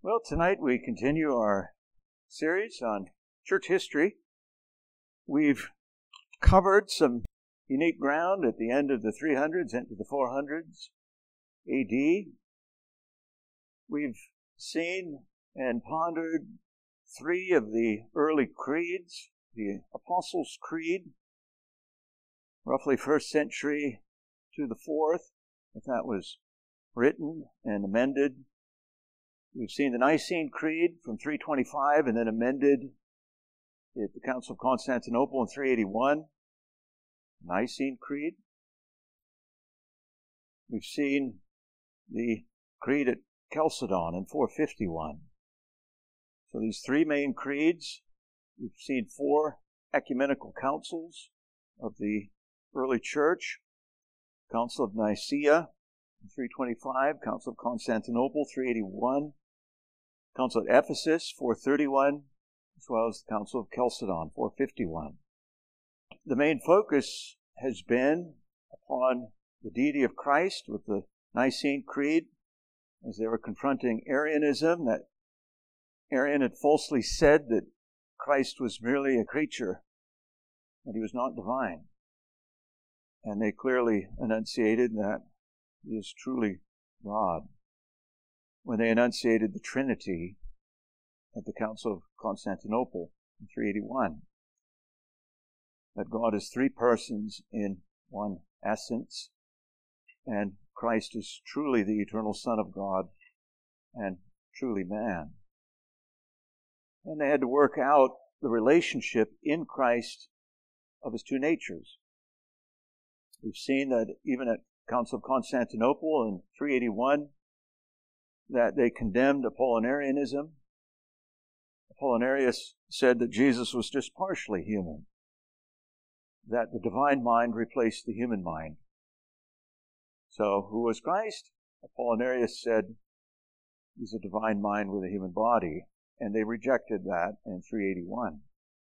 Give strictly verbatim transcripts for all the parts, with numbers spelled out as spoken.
Well, tonight we continue our series on church history. We've covered some unique ground at the end of the three hundreds into the four hundreds A D. We've seen and pondered three of the early creeds, the Apostles' Creed, roughly first century to the fourth, if that was written and amended. We've seen the Nicene Creed from three twenty-five and then amended at the Council of Constantinople in three eighty-one. Nicene Creed. We've seen the Creed at Chalcedon in four fifty-one. So these three main creeds. We've seen four ecumenical councils of the early church. Council of Nicaea in three twenty-five, Council of Constantinople three eighty-one, Council at Ephesus four thirty-one, as well as the Council of Chalcedon four fifty-one. The main focus has been upon the deity of Christ with the Nicene Creed, as they were confronting Arianism, that Arian had falsely said that Christ was merely a creature, that he was not divine. And they clearly enunciated that he is truly God when they enunciated the Trinity at the Council of Constantinople in three eighty-one. That God is three persons in one essence, and Christ is truly the eternal Son of God and truly man. And they had to work out the relationship in Christ of his two natures. We've seen that even at Council of Constantinople in three eighty-one, that they condemned Apollinarianism. Apollinarius said that Jesus was just partially human, that the divine mind replaced the human mind. So, who was Christ? Apollinarius said he's a divine mind with a human body, and they rejected that in three eighty-one.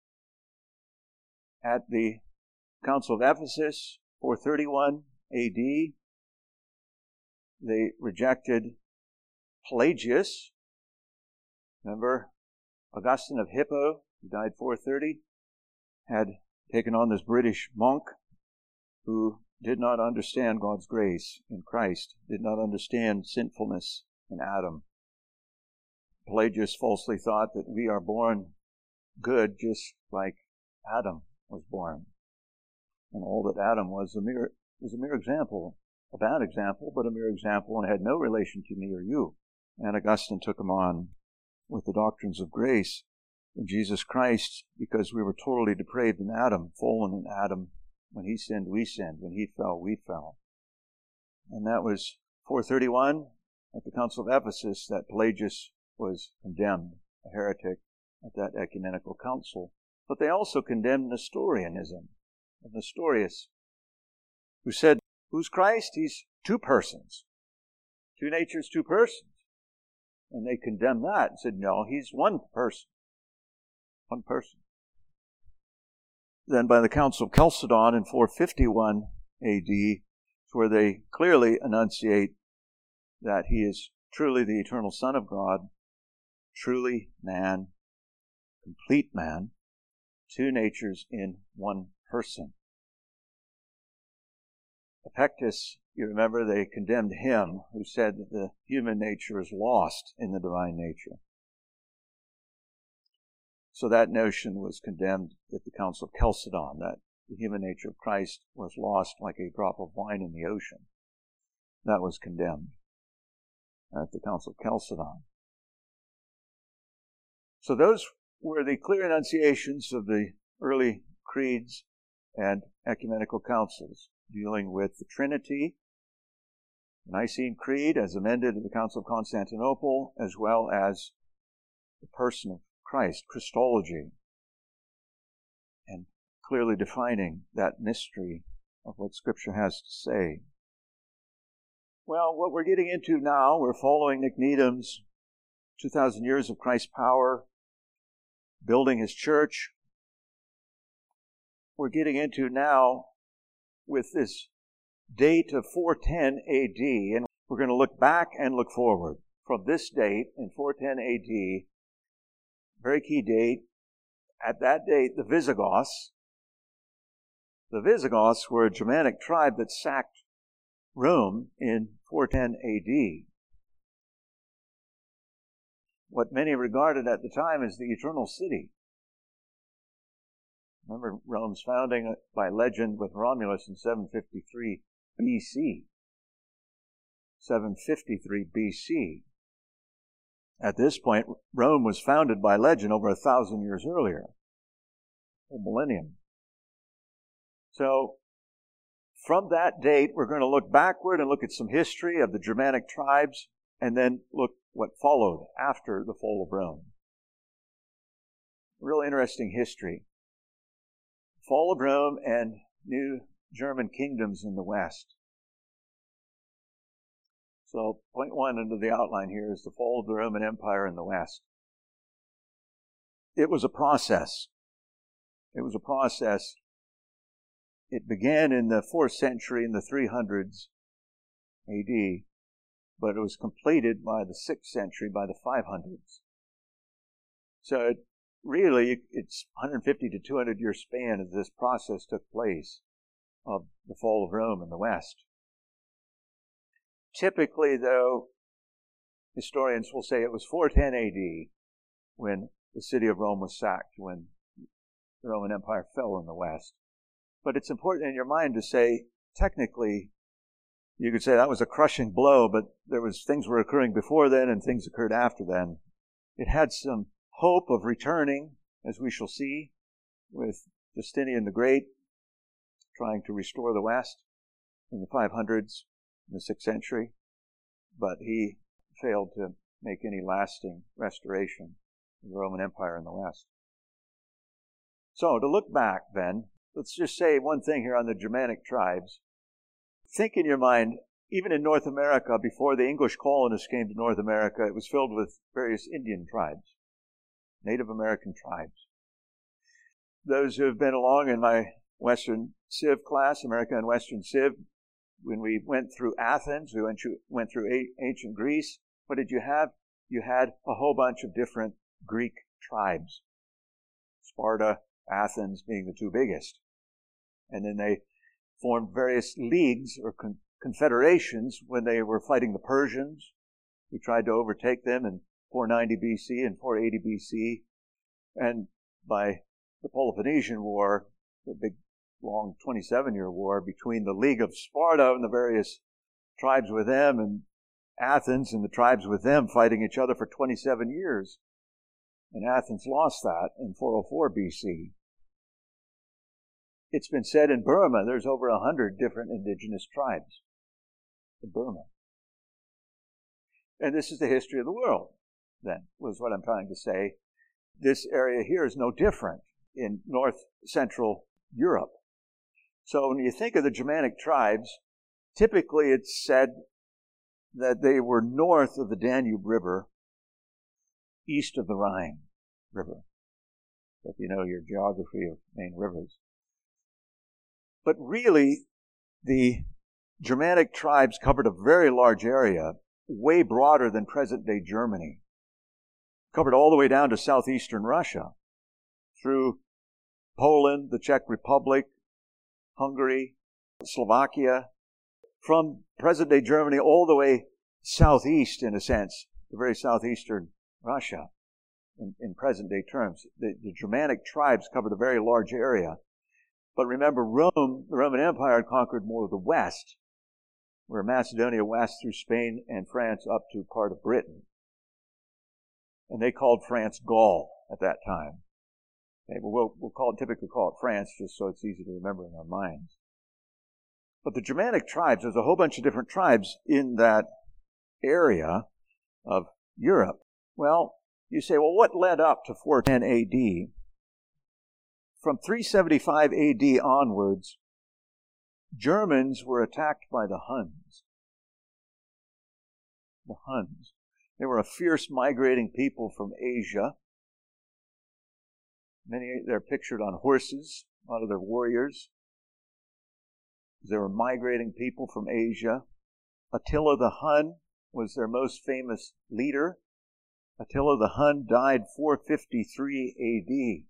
At the Council of Ephesus, four thirty-one A D, they rejected Pelagius. Remember, Augustine of Hippo, who died four thirty, had taken on this British monk who did not understand God's grace in Christ, did not understand sinfulness in Adam. Pelagius falsely thought that we are born good just like Adam was born. And all that Adam was a mere was a mere example, a bad example, but a mere example, and had no relation to me or you. And Augustine took him on with the doctrines of grace in Jesus Christ, because we were totally depraved in Adam, fallen in Adam. When he sinned, we sinned. When he fell, we fell. And that was four thirty-one at the Council of Ephesus that Pelagius was condemned, a heretic, at that ecumenical council. But they also condemned Nestorianism, of Nestorius, who said, who's Christ? He's two persons. Two natures, two persons. And they condemned that and said, no, he's one person. One person. Then by the Council of Chalcedon in four fifty-one A D, where they clearly enunciate that he is truly the eternal Son of God, truly man, complete man, two natures in one person. Epictetus, you remember, they condemned him who said that the human nature is lost in the divine nature. So that notion was condemned at the Council of Chalcedon, that the human nature of Christ was lost like a drop of wine in the ocean. That was condemned at the Council of Chalcedon. So those were the clear enunciations of the early creeds and ecumenical councils, dealing with the Trinity, the Nicene Creed as amended at the Council of Constantinople, as well as the person of Christ, Christology, and clearly defining that mystery of what Scripture has to say. Well, what we're getting into now, we're following Nick Needham's two thousand Years of Christ's Power, building his church. We're getting into now with this date of four ten A D, and we're going to look back and look forward from this date in four ten A D, very key date, at that date, the Visigoths, the Visigoths were a Germanic tribe that sacked Rome in four ten A D. What many regarded at the time as the Eternal City. Remember Rome's founding by legend with Romulus in seven fifty-three B C. seven fifty-three B C. At this point, Rome was founded by legend over a thousand years earlier, a millennium. So, from that date, we're going to look backward and look at some history of the Germanic tribes, and then look what followed after the fall of Rome. Real interesting history. Fall of Rome and new German kingdoms in the West. So, point one under the outline here is the fall of the Roman Empire in the West. It was a process. It was a process. It began in the fourth century, in the three hundreds A D, but it was completed by the sixth century, by the five hundreds. So it really, it's one hundred fifty to two hundred year span as this process took place of the fall of Rome in the West. Typically, though, historians will say it was four ten A D when the city of Rome was sacked, when the Roman Empire fell in the West. But it's important in your mind to say, technically, you could say that was a crushing blow, but there was things were occurring before then and things occurred after then. It had some hope of returning, as we shall see, with Justinian the Great trying to restore the West in the five hundreds, in the sixth century, but he failed to make any lasting restoration of the Roman Empire in the West. So, to look back then, let's just say one thing here on the Germanic tribes. Think in your mind, even in North America, before the English colonists came to North America, it was filled with various Indian tribes, Native American tribes. Those who have been along in my Western Civ class, America and Western Civ, when we went through Athens, we went through, went through ancient Greece, what did you have? You had a whole bunch of different Greek tribes. Sparta, Athens being the two biggest. And then they formed various leagues or con- confederations when they were fighting the Persians, who tried to overtake them in four ninety B C and four eighty B C. And by the Peloponnesian War, the big, long twenty-seven year war between the League of Sparta and the various tribes with them, and Athens and the tribes with them fighting each other for twenty-seven years. And Athens lost that in four oh four B C. It's been said in Burma there's over a hundred different indigenous tribes in Burma. And this is the history of the world, then, was what I'm trying to say. This area here is no different in north central Europe. So when you think of the Germanic tribes, typically it's said that they were north of the Danube River, east of the Rhine River, if you know your geography of main rivers. But really, the Germanic tribes covered a very large area, way broader than present-day Germany. Covered all the way down to southeastern Russia, through Poland, the Czech Republic, Hungary, Slovakia, from present-day Germany all the way southeast, in a sense, the very southeastern Russia, in, in present-day terms. The, the Germanic tribes covered a very large area. But remember, Rome, the Roman Empire, had conquered more of the west, where Macedonia west through Spain and France up to part of Britain. And they called France Gaul at that time. Okay, well, we'll, we'll call it, typically call it France, just so it's easy to remember in our minds. But the Germanic tribes, there's a whole bunch of different tribes in that area of Europe. Well, you say, well, what led up to four ten A D? From three seventy-five A D onwards, Germans were attacked by the Huns. The Huns. They were a fierce migrating people from Asia. Many, they're pictured on horses, a lot of their warriors. They were migrating people from Asia. Attila the Hun was their most famous leader. Attila the Hun died four fifty-three A D.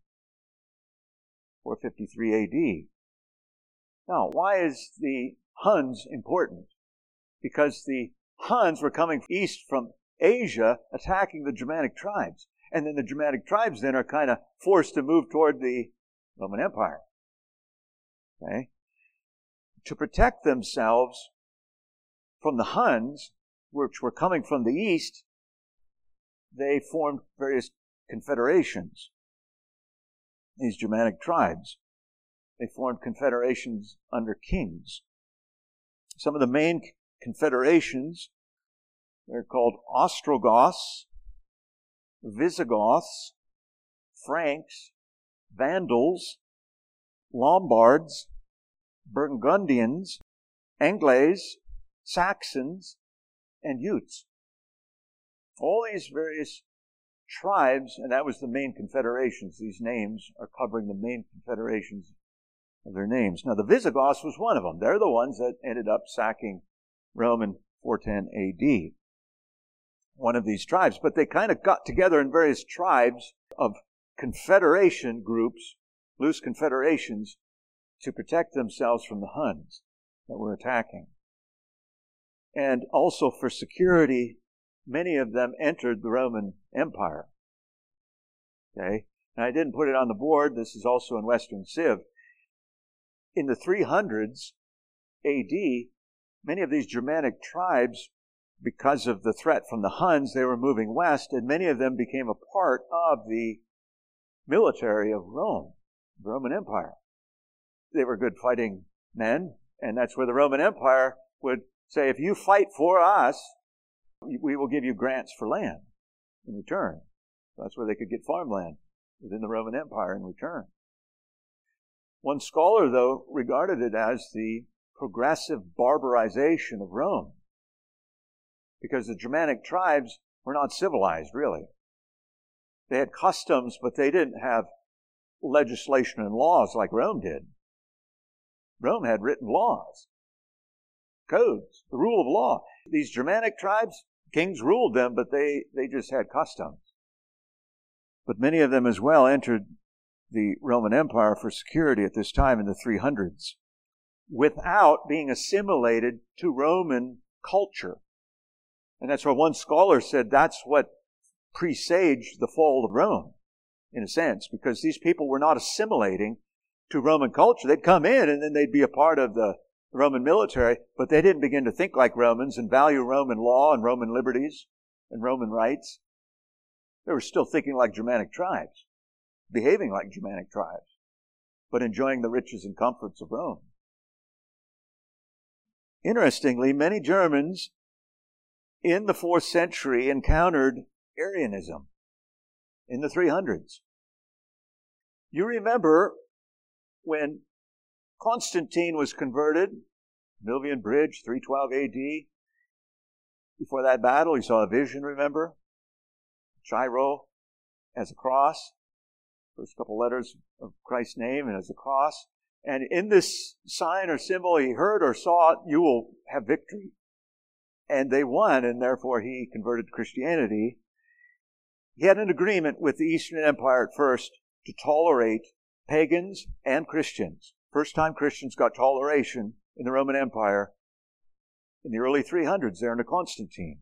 four fifty-three A D. Now, why is the Huns important? Because the Huns were coming east from Asia, attacking the Germanic tribes. And then the Germanic tribes then are kind of forced to move toward the Roman Empire. Okay? To protect themselves from the Huns, which were coming from the east, they formed various confederations. These Germanic tribes, they formed confederations under kings. Some of the main confederations, they're called Ostrogoths, Visigoths, Franks, Vandals, Lombards, Burgundians, Angles, Saxons, and Utes. All these various tribes, and that was the main confederations. These names are covering the main confederations of their names. Now, the Visigoths was one of them. They're the ones that ended up sacking Rome in four ten A D. One of these tribes. But they kind of got together in various tribes of confederation groups, loose confederations, to protect themselves from the Huns that were attacking. And also for security, many of them entered the Roman Empire. Okay? Now, I didn't put it on the board. This is also in Western Civ. In the three hundreds A D, many of these Germanic tribes, because of the threat from the Huns, they were moving west, and many of them became a part of the military of Rome, the Roman Empire. They were good fighting men, and that's where the Roman Empire would say, if you fight for us, we will give you grants for land in return. That's where they could get farmland within the Roman Empire in return. One scholar, though, regarded it as the progressive barbarization of Rome, because the Germanic tribes were not civilized, really. They had customs, but they didn't have legislation and laws like Rome did. Rome had written laws, codes, the rule of law. These Germanic tribes, kings ruled them, but they, they just had customs. But many of them as well entered the Roman Empire for security at this time in the three hundreds, without being assimilated to Roman culture. And that's why one scholar said that's what presaged the fall of Rome, in a sense, because these people were not assimilating to Roman culture. They'd come in and then they'd be a part of the Roman military, but they didn't begin to think like Romans and value Roman law and Roman liberties and Roman rights. They were still thinking like Germanic tribes, behaving like Germanic tribes, but enjoying the riches and comforts of Rome. Interestingly, many Germans in the fourth century encountered Arianism in the three hundreds. You remember when Constantine was converted, Milvian Bridge, three twelve A D. Before that battle, he saw a vision, remember? Gyro as a cross. First couple letters of Christ's name and as a cross. And in this sign or symbol he heard or saw, you will have victory. And they won, and therefore he converted to Christianity. He had an agreement with the Eastern Empire at first to tolerate pagans and Christians. First time Christians got toleration in the Roman Empire in the early three hundreds there under Constantine.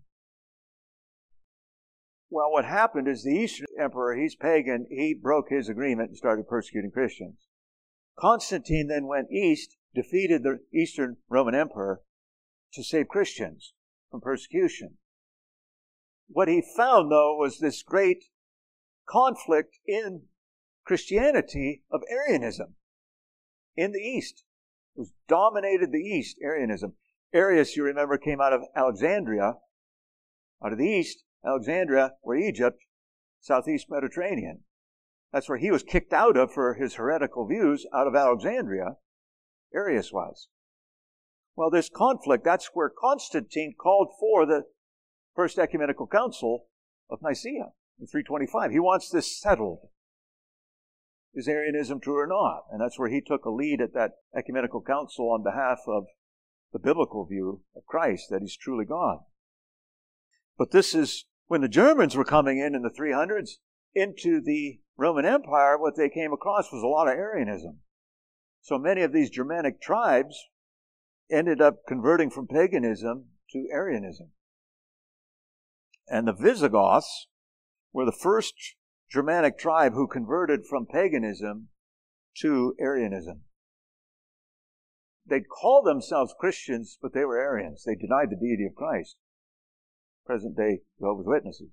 Well, what happened is the Eastern Emperor, he's pagan, he broke his agreement and started persecuting Christians. Constantine then went east, defeated the Eastern Roman Emperor to save Christians from persecution. What he found, though, was this great conflict in Christianity of Arianism in the East. It was dominated the East, Arianism. Arius, you remember, came out of Alexandria, out of the East, Alexandria, or Egypt, southeast Mediterranean. That's where he was kicked out of for his heretical views, out of Alexandria. Arius was. Well, this conflict, that's where Constantine called for the First Ecumenical Council of Nicaea in three twenty-five. He wants this settled. Is Arianism true or not? And that's where he took a lead at that Ecumenical Council on behalf of the biblical view of Christ, that he's truly God. But this is when the Germans were coming in in the three hundreds into the Roman Empire, what they came across was a lot of Arianism. So many of these Germanic tribes ended up converting from paganism to Arianism. And the Visigoths were the first Germanic tribe who converted from paganism to Arianism. They'd call themselves Christians, but they were Arians. They denied the deity of Christ. Present-day Jehovah's Witnesses.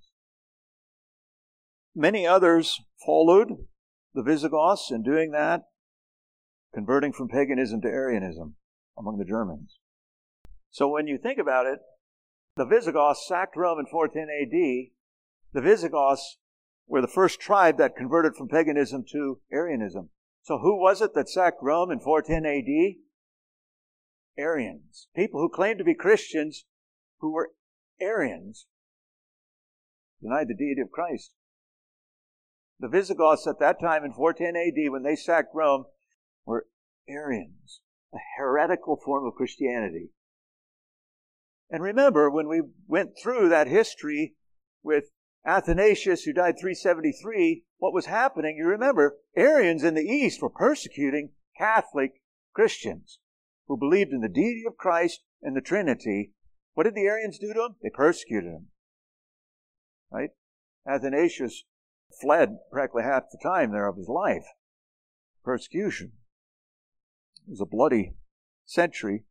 Many others followed the Visigoths in doing that, converting from paganism to Arianism among the Germans. So when you think about it, the Visigoths sacked Rome in four ten A D. The Visigoths were the first tribe that converted from paganism to Arianism. So who was it that sacked Rome in four ten A D? Arians. People who claimed to be Christians who were Arians. Denied the deity of Christ. The Visigoths at that time in four ten A D, when they sacked Rome, were Arians, a heretical form of Christianity. And remember, when we went through that history with Athanasius, who died three seventy-three, what was happening? You remember, Arians in the East were persecuting Catholic Christians who believed in the deity of Christ and the Trinity. What did the Arians do to them? They persecuted them. Right? Athanasius fled practically half the time there of his life. Persecution. It was a bloody century.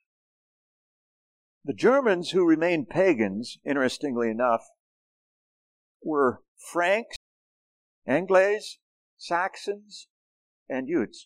The Germans who remained pagans, interestingly enough, were Franks, Angles, Saxons, and Utes.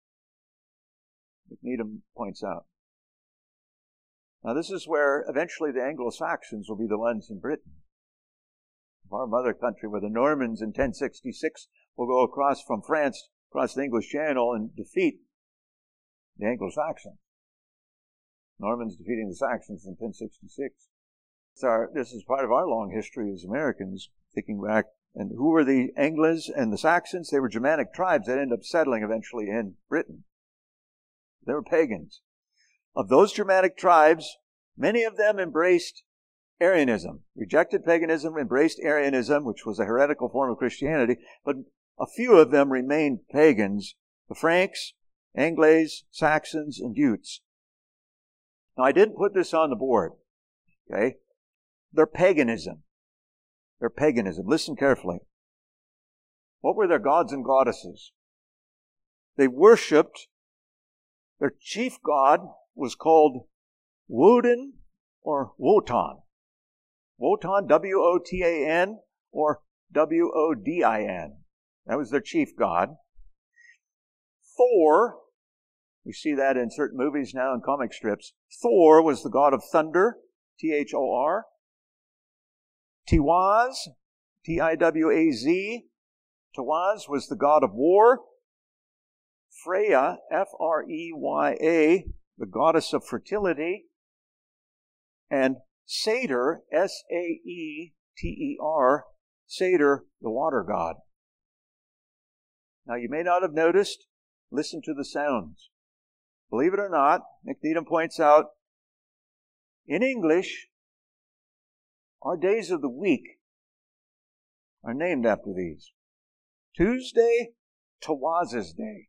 Needham points out. Now this is where eventually the Anglo-Saxons will be the ones in Britain. Our mother country, where the Normans in ten sixty-six will go across from France, across the English Channel, and defeat the Anglo-Saxons. Normans defeating the Saxons in ten sixty-six. Our, this is part of our long history as Americans, thinking back. And who were the Angles and the Saxons? They were Germanic tribes that ended up settling eventually in Britain. They were pagans. Of those Germanic tribes, many of them embraced Arianism, rejected paganism, embraced Arianism, which was a heretical form of Christianity, but a few of them remained pagans. The Franks, Angles, Saxons, and Utes. Now, I didn't put this on the board, okay? Their paganism. Their paganism. Listen carefully. What were their gods and goddesses? They worshipped, their chief god was called Woden or Wotan. Wotan, W O T A N, or W O D I N. That was their chief god. Thor, we see that in certain movies now and comic strips. Thor was the god of thunder, T H O R. Tiwaz, T I W A Z. Tiwaz was the god of war. Freya, F R E Y A, the goddess of fertility. And Satyr, S A E T E R, Satyr, the water god. Now you may not have noticed, listen to the sounds. Believe it or not, Nick Needham points out, in English, our days of the week are named after these. Tuesday, Tiwaz's Day.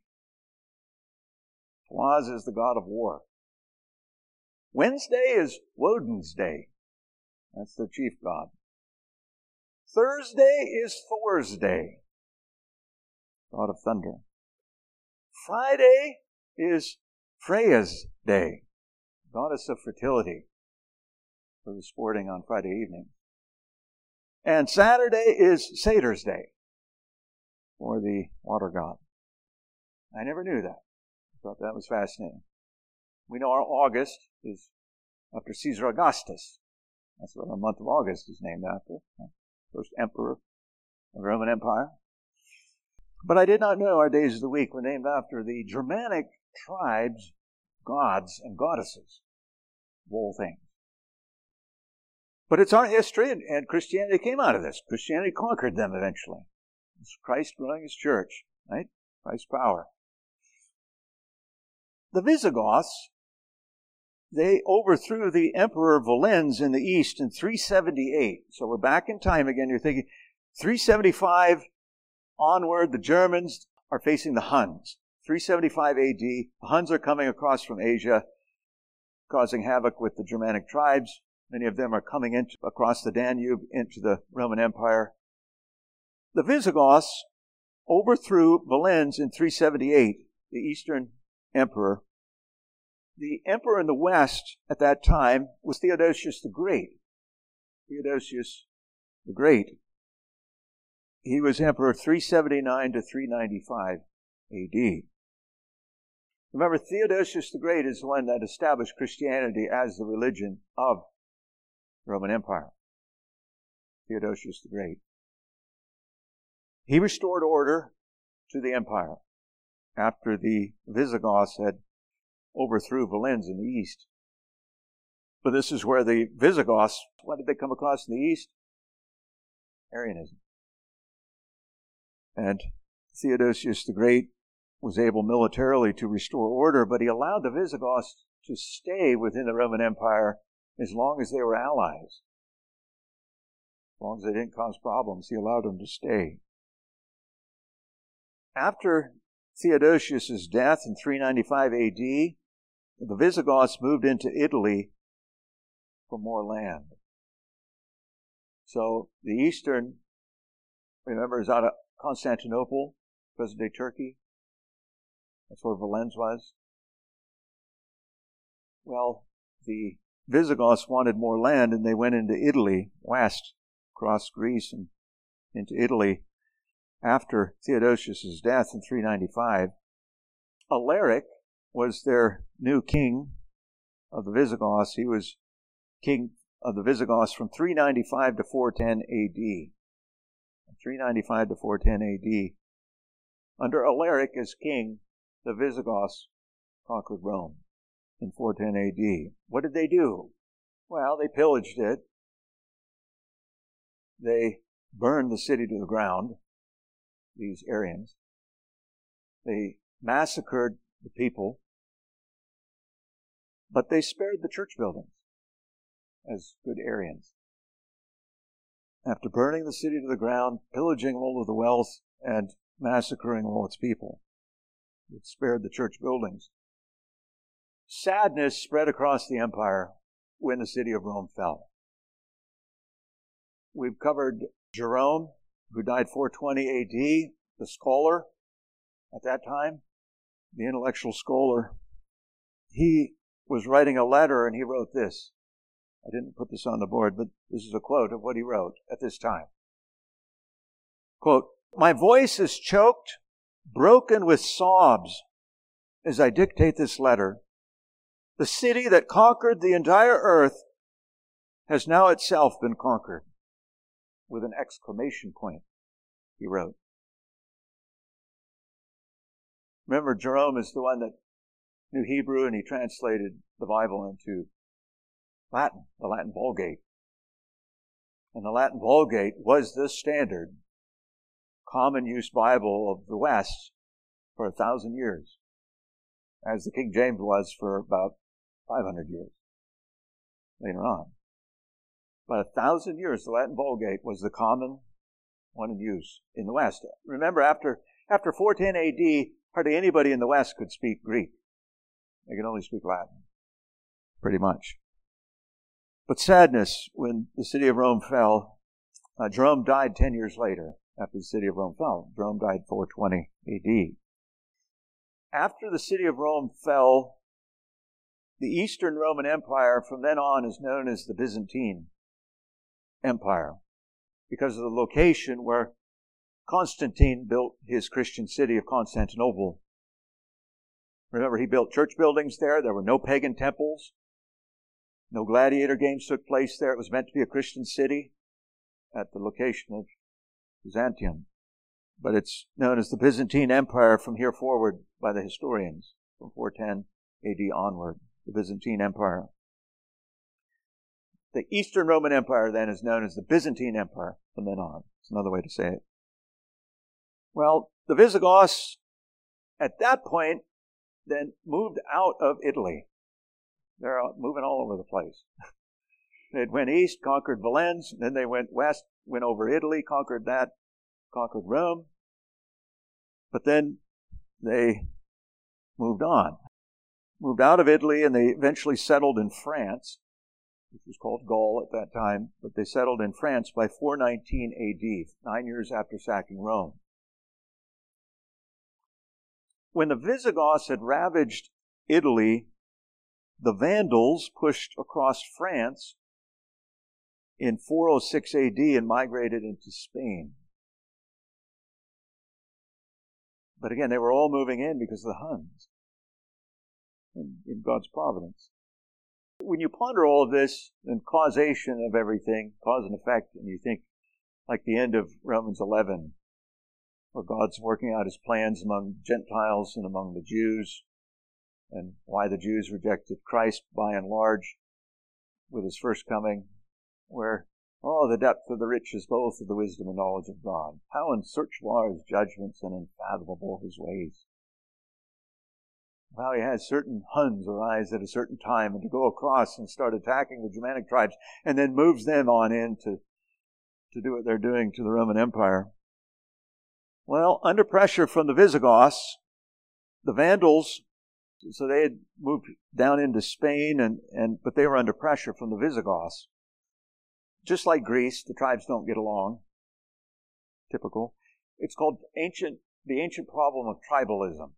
Tiwaz is the god of war. Wednesday is Woden's Day. That's their chief god. Thursday is Thor's Day, god of thunder. Friday is Freya's Day, goddess of fertility, for the sporting on Friday evening. And Saturday is Satyr's Day, for the water god. I never knew that. I thought that was fascinating. We know our August is after Caesar Augustus. That's what our month of August is named after. First emperor of the Roman Empire. But I did not know our days of the week were named after the Germanic tribes, gods, and goddesses of all things. But it's our history, and, and Christianity came out of this. Christianity conquered them eventually. It's Christ growing his church, right? Christ's power. The Visigoths they overthrew the Emperor Valens in the east in three seventy-eight. So we're back in time again. You're thinking three seventy-five onward, the Germans are facing the Huns. three seventy-five A D, the Huns are coming across from Asia, causing havoc with the Germanic tribes. Many of them are coming in across the Danube into the Roman Empire. The Visigoths overthrew Valens in three seventy-eight, the Eastern Emperor. The emperor in the west at that time was Theodosius the Great. Theodosius the Great. He was emperor three seventy-nine to three ninety-five A D. Remember, Theodosius the Great is the one that established Christianity as the religion of the Roman Empire. Theodosius the Great. He restored order to the empire after the Visigoths had overthrew Valens in the east. But this is where the Visigoths, what did they come across in the east? Arianism. And Theodosius the Great was able militarily to restore order, but he allowed the Visigoths to stay within the Roman Empire as long as they were allies. As long as they didn't cause problems, he allowed them to stay. After Theodosius' death in three ninety-five A D, the Visigoths moved into Italy for more land. So the eastern, remember, is out of Constantinople, present-day Turkey. That's where Valens was. Well, the Visigoths wanted more land, and they went into Italy, west, across Greece and into Italy. After Theodosius' death in three ninety-five, Alaric was their new king of the Visigoths. He was king of the Visigoths from three ninety-five to four ten A D. three ninety-five to four ten A D. Under Alaric as king, the Visigoths conquered Rome in four ten A D. What did they do? Well, they pillaged it. They burned the city to the ground, these Arians. They massacred the people, but they spared the church buildings as good Arians. After burning the city to the ground, pillaging all of the wealth, and massacring all its people, it spared the church buildings. Sadness spread across the empire when the city of Rome fell. We've covered Jerome, who died four twenty A D, the scholar at that time, the intellectual scholar. He was writing a letter, and he wrote this. I didn't put this on the board, but this is a quote of what he wrote at this time. Quote, "My voice is choked, broken with sobs as I dictate this letter. The city that conquered the entire earth has now itself been conquered," with an exclamation point, he wrote. Remember, Jerome is the one that knew Hebrew, and he translated the Bible into Latin, the Latin Vulgate. And the Latin Vulgate was the standard common use Bible of the West for a thousand years, as the King James was for about five hundred years later on. About a thousand years, the Latin Vulgate was the common one in use in the West. Remember, after after four ten A D, hardly anybody in the West could speak Greek. They could only speak Latin, pretty much. But sadness when the city of Rome fell. Uh, Jerome died ten years later after the city of Rome fell. Jerome died four twenty A D. After the city of Rome fell, the Eastern Roman Empire from then on is known as the Byzantine Empire, because of the location where Constantine built his Christian city of Constantinople. Remember, he built church buildings there. There were no pagan temples. No gladiator games took place there. It was meant to be a Christian city at the location of Byzantium. But it's known as the Byzantine Empire from here forward by the historians, from four ten A D onward, the Byzantine Empire. The Eastern Roman Empire then is known as the Byzantine Empire from then on. It's another way to say it. Well, the Visigoths at that point then moved out of Italy. They're out moving all over the place. They went east, conquered Valens, then they went west, went over Italy, conquered that, conquered Rome. But then they moved on. Moved out of Italy, and they eventually settled in France, which was called Gaul at that time, but they settled in France by four nineteen A D, nine years after sacking Rome. When the Visigoths had ravaged Italy, the Vandals pushed across France in four oh six A D and migrated into Spain. But again, they were all moving in because of the Huns in, in God's providence. When you ponder all of this and causation of everything, cause and effect, and you think like the end of Romans eleven, where God's working out his plans among Gentiles and among the Jews, and why the Jews rejected Christ by and large with his first coming, where, oh, the depth of the riches both of the wisdom and knowledge of God. How unsearchable are his judgments and unfathomable his ways. How he has certain Huns arise at a certain time and to go across and start attacking the Germanic tribes and then moves them on in to, to do what they're doing to the Roman Empire. Well, under pressure from the Visigoths, the Vandals, so they had moved down into Spain, and, and but they were under pressure from the Visigoths. Just like Greece, the tribes don't get along. Typical. It's called ancient the ancient problem of tribalism.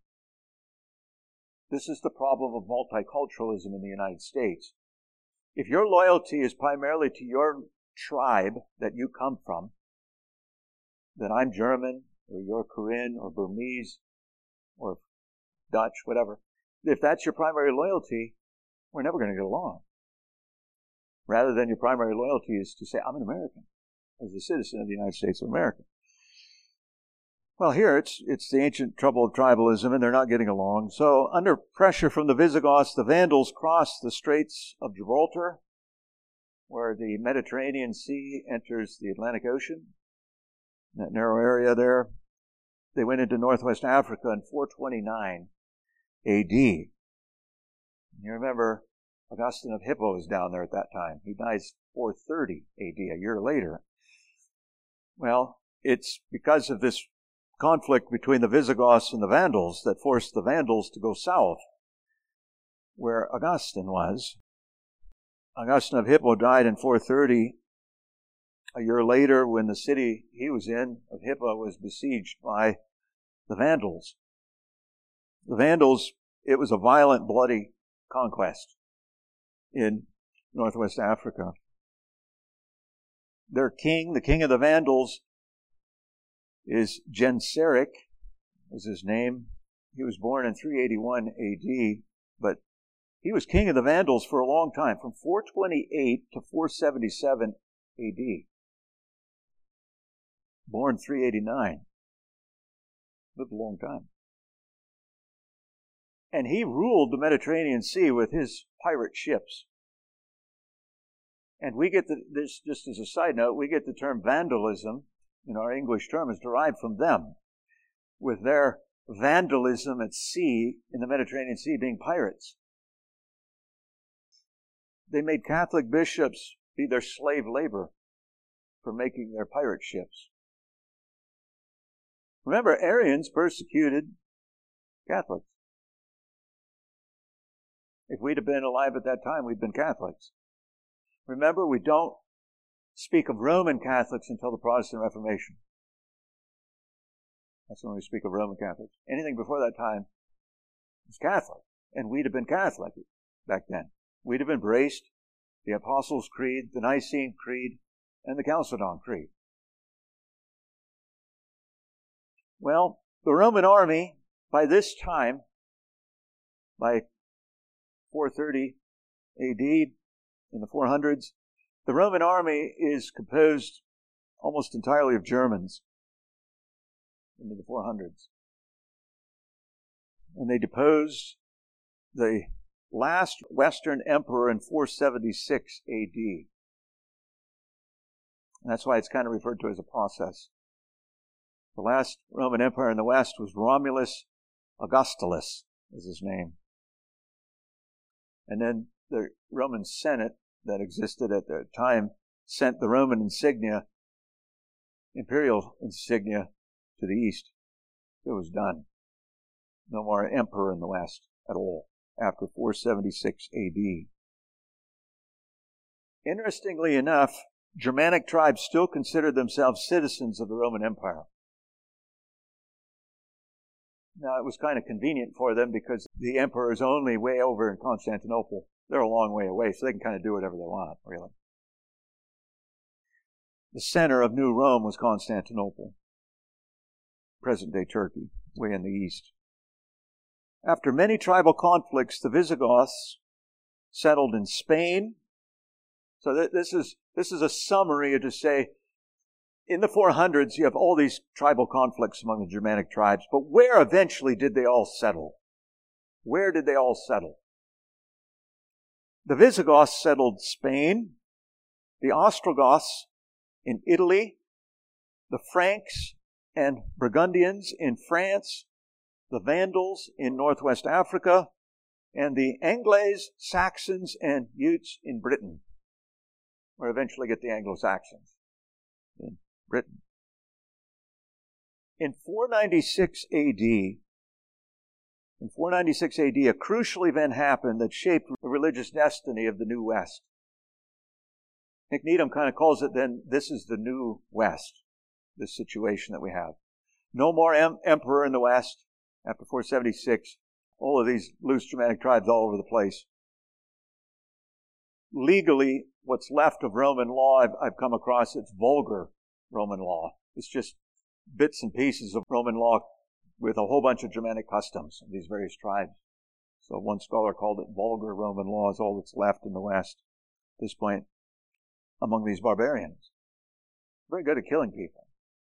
This is the problem of multiculturalism in the United States. If your loyalty is primarily to your tribe that you come from, then I'm German, or you're Korean, or Burmese, or Dutch, whatever. If that's your primary loyalty, we're never going to get along. Rather than your primary loyalty is to say, I'm an American, as a citizen of the United States of America. Well, here it's it's the ancient trouble of tribalism, and they're not getting along. So, under pressure from the Visigoths, the Vandals crossed the Straits of Gibraltar, where the Mediterranean Sea enters the Atlantic Ocean. In that narrow area there, they went into northwest Africa in four twenty-nine A D. You remember, Augustine of Hippo is down there at that time. He dies four thirty A D, a year later. Well, it's because of this conflict between the Visigoths and the Vandals that forced the Vandals to go south, where Augustine was. Augustine of Hippo died in four thirty. A year later, when the city he was in, of Hippo, was besieged by the Vandals. The Vandals, it was a violent, bloody conquest in northwest Africa. Their king, the king of the Vandals, is Genseric, was his name. He was born in three eighty-one A D, but he was king of the Vandals for a long time, from four twenty-eight to four seventy-seven A D. Born three eighty-nine. Lived a long time. And he ruled the Mediterranean Sea with his pirate ships. And we get the, this, just as a side note, we get the term vandalism in our English term is derived from them, with their vandalism at sea, in the Mediterranean Sea, being pirates. They made Catholic bishops be their slave labor for making their pirate ships. Remember, Arians persecuted Catholics. If we'd have been alive at that time, we'd been Catholics. Remember, we don't speak of Roman Catholics until the Protestant Reformation. That's when we speak of Roman Catholics. Anything before that time is Catholic. And we'd have been Catholic back then. We'd have embraced the Apostles' Creed, the Nicene Creed, and the Chalcedon Creed. Well, the Roman army, by this time, by four thirty A D, in the four hundreds, the Roman army is composed almost entirely of Germans into the four hundreds. And they deposed the last Western emperor in four seventy-six A D. And that's why it's kind of referred to as a process. The last Roman empire in the West was Romulus Augustulus, is his name. And then the Roman Senate that existed at the time sent the Roman insignia, imperial insignia, to the east. It was done. No more emperor in the West at all after four seventy-six A D. Interestingly enough, Germanic tribes still considered themselves citizens of the Roman Empire. Now, it was kind of convenient for them because the emperor is only way over in Constantinople. They're a long way away, so they can kind of do whatever they want, really. The center of New Rome was Constantinople, present-day Turkey, way in the east. After many tribal conflicts, the Visigoths settled in Spain. So th- this is this is a summary to say, in the four hundreds, you have all these tribal conflicts among the Germanic tribes, but where eventually did they all settle? Where did they all settle? The Visigoths settled Spain, the Ostrogoths in Italy, the Franks and Burgundians in France, the Vandals in northwest Africa, and the Angles, Saxons, and Utes in Britain, or eventually get the Anglo-Saxons in Britain. In four ninety-six A D, in four ninety-six A D, a crucial event happened that shaped the religious destiny of the New West. Nick Needham kind of calls it then, this is the New West, this situation that we have. No more em- emperor in the West after four seventy-six. All of these loose Germanic tribes all over the place. Legally, what's left of Roman law, I've, I've come across, it's vulgar Roman law. It's just bits and pieces of Roman law with a whole bunch of Germanic customs of these various tribes. So one scholar called it vulgar Roman law is all that's left in the West at this point among these barbarians. Very good at killing people.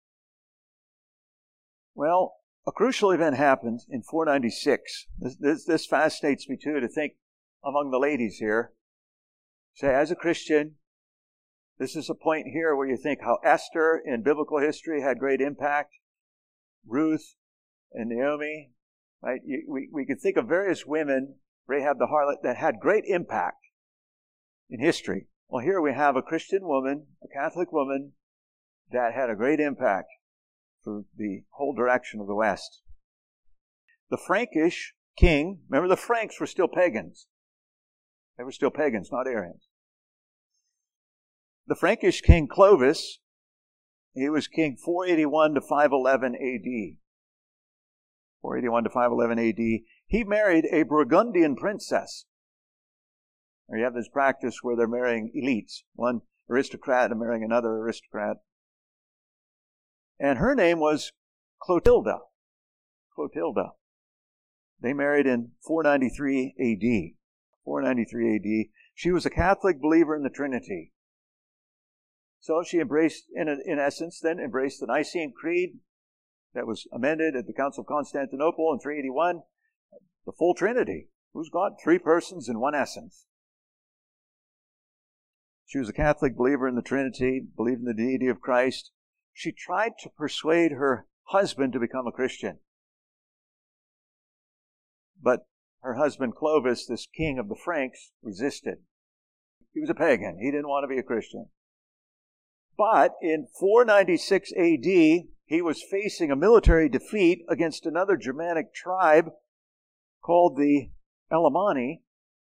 Well, a crucial event happened in four ninety-six. This, this, this fascinates me too, to think among the ladies here. Say, as a Christian, this is a point here where you think how Esther in biblical history had great impact. Ruth and Naomi, right? You, we, we could think of various women, Rahab the harlot, that had great impact in history. Well, here we have a Christian woman, a Catholic woman, that had a great impact for the whole direction of the West. The Frankish king, remember the Franks were still pagans. They were still pagans, not Arians. The Frankish king Clovis, he was king four eighty-one to five eleven A D. four eighty-one to five eleven A D. He married a Burgundian princess. Or you have this practice where they're marrying elites. One aristocrat and marrying another aristocrat. And her name was Clotilda. Clotilda. They married in four ninety-three A D. four ninety-three A D. She was a Catholic believer in the Trinity. So she embraced, in, in essence, then embraced the Nicene Creed that was amended at the Council of Constantinople in three eighty-one. The full Trinity. Who's God? Three persons in one essence. She was a Catholic believer in the Trinity, believed in the deity of Christ. She tried to persuade her husband to become a Christian. But her husband Clovis, this king of the Franks, resisted. He was a pagan. He didn't want to be a Christian. But in four ninety-six A D, he was facing a military defeat against another Germanic tribe called the Alemanni.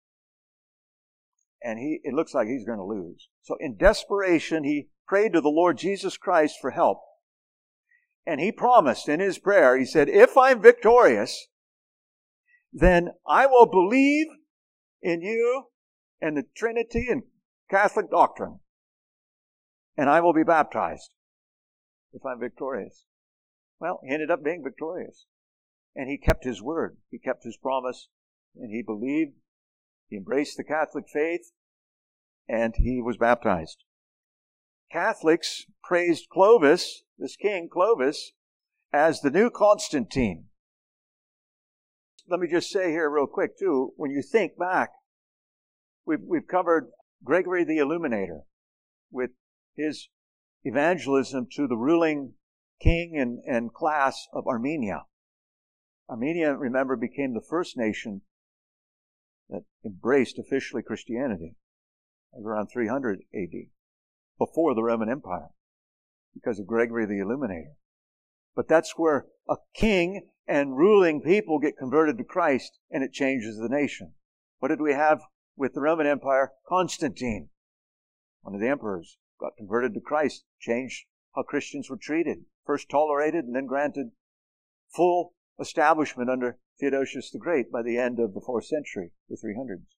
And he, it looks like he's going to lose. So in desperation, he prayed to the Lord Jesus Christ for help. And he promised in his prayer, he said, if I'm victorious, then I will believe in you and the Trinity and Catholic doctrine. And I will be baptized if I'm victorious. Well, he ended up being victorious. And he kept his word. He kept his promise. And he believed. He embraced the Catholic faith. And he was baptized. Catholics praised Clovis, this king Clovis, as the new Constantine. Let me just say here real quick too, when you think back, we've, we've covered Gregory the Illuminator with his evangelism to the ruling king and, and class of Armenia. Armenia, remember, became the first nation that embraced officially Christianity. It was around three hundred A D, before the Roman Empire, because of Gregory the Illuminator. But that's where a king and ruling people get converted to Christ, and it changes the nation. What did we have with the Roman Empire? Constantine, one of the emperors, got converted to Christ, changed how Christians were treated. First tolerated and then granted full establishment under Theodosius the Great by the end of the fourth century, the three hundreds.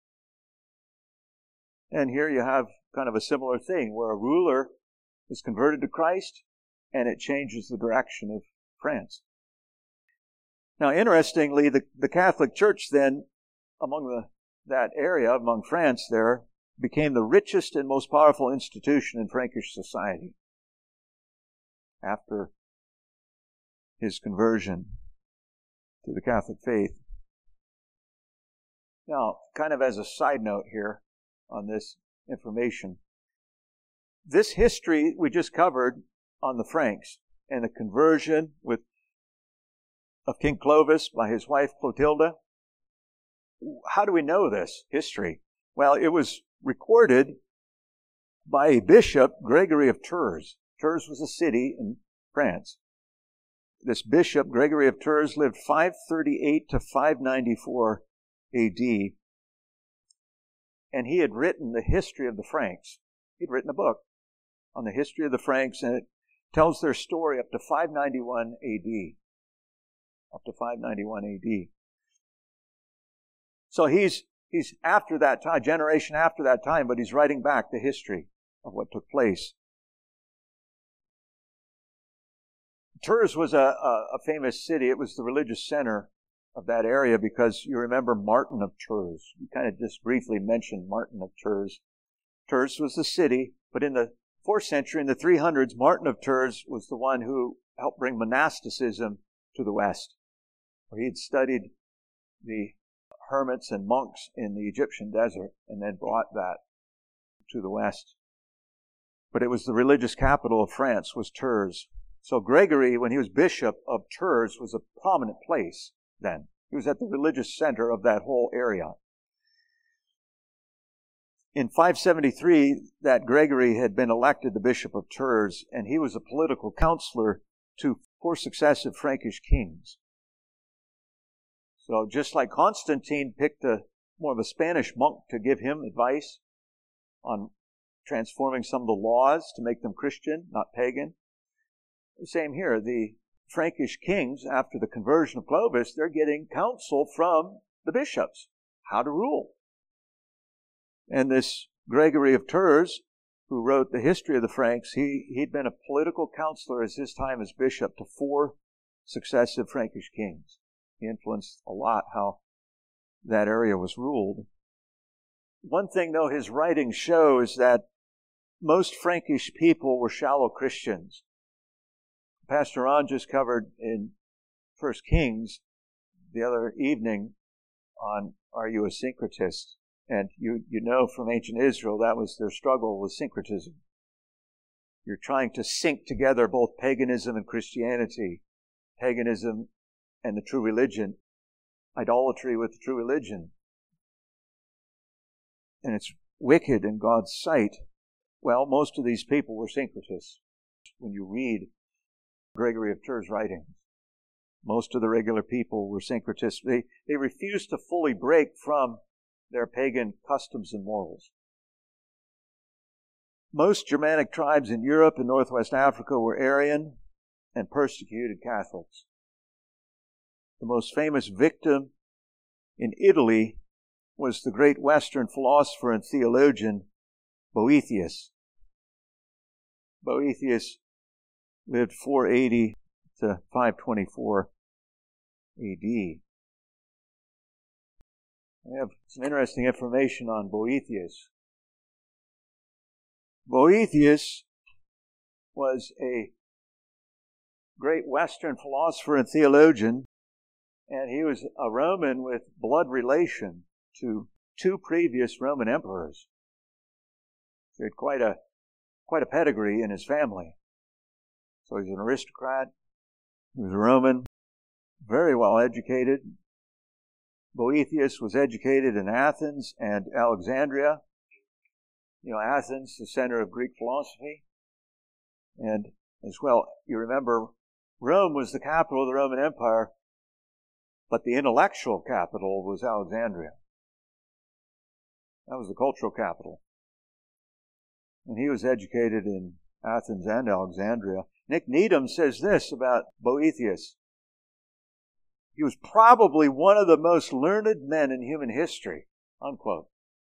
And here you have kind of a similar thing where a ruler is converted to Christ and it changes the direction of France. Now, interestingly, the, the Catholic Church then, among the, that area, among France there, became the richest and most powerful institution in Frankish society after his conversion to the Catholic faith. Now, kind of as a side note here on this information, this history we just covered on the Franks and the conversion with of King Clovis by his wife Clotilda. How do we know this history? Well, it was recorded by a bishop, Gregory of Tours. Tours was a city in France. This bishop, Gregory of Tours, lived five thirty-eight to five ninety-four A D, and he had written the history of the Franks. He'd written a book on the history of the Franks, and it tells their story up to five ninety-one A D. Up to five ninety-one A D. So he's he's after that time, generation after that time, but he's writing back the history of what took place. Tours was a, a, a famous city. It was the religious center of that area because you remember Martin of Tours. We kind of just briefly mentioned Martin of Tours. Tours was the city, but in the fourth century, in the three hundreds, Martin of Tours was the one who helped bring monasticism to the West, where he had studied the hermits and monks in the Egyptian desert and then brought that to the West. But it was the religious capital of France, was Tours. So Gregory, when he was bishop of Tours, was a prominent place then. He was at the religious center of that whole area. In five seventy-three, that Gregory had been elected the bishop of Tours, and he was a political counselor to four successive Frankish kings. So just like Constantine picked a more of a Spanish monk to give him advice on transforming some of the laws to make them Christian, not pagan. The same here. The Frankish kings, after the conversion of Clovis, they're getting counsel from the bishops, how to rule. And this Gregory of Tours, who wrote the history of the Franks, he, he'd been a political counselor as his time as bishop to four successive Frankish kings. He influenced a lot how that area was ruled. One thing, though, his writings show is that most Frankish people were shallow Christians. Pastor Ron just covered in First Kings the other evening on Are You a Syncretist? And you, you know from ancient Israel that was their struggle with syncretism. You're trying to sync together both paganism and Christianity, paganism and the true religion, idolatry with the true religion. And it's wicked in God's sight. Well, most of these people were syncretists. When you read Gregory of Tours' writings, most of the regular people were syncretists. They, they refused to fully break from their pagan customs and morals. Most Germanic tribes in Europe and Northwest Africa were Arian and persecuted Catholics. The most famous victim in Italy was the great Western philosopher and theologian Boethius. Boethius lived four eighty to five twenty-four A D. I have some interesting information on Boethius. Boethius was a great Western philosopher and theologian, and he was a Roman with blood relation to two previous Roman emperors. So he had quite a quite a pedigree in his family. So he's an aristocrat. He was a Roman, very well educated, Boethius was educated in Athens and Alexandria. You know, Athens, the center of Greek philosophy. And as well, you remember, Rome was the capital of the Roman Empire, but the intellectual capital was Alexandria. That was the cultural capital. And he was educated in Athens and Alexandria. Nick Needham says this about Boethius. He was probably one of the most learned men in human history, unquote.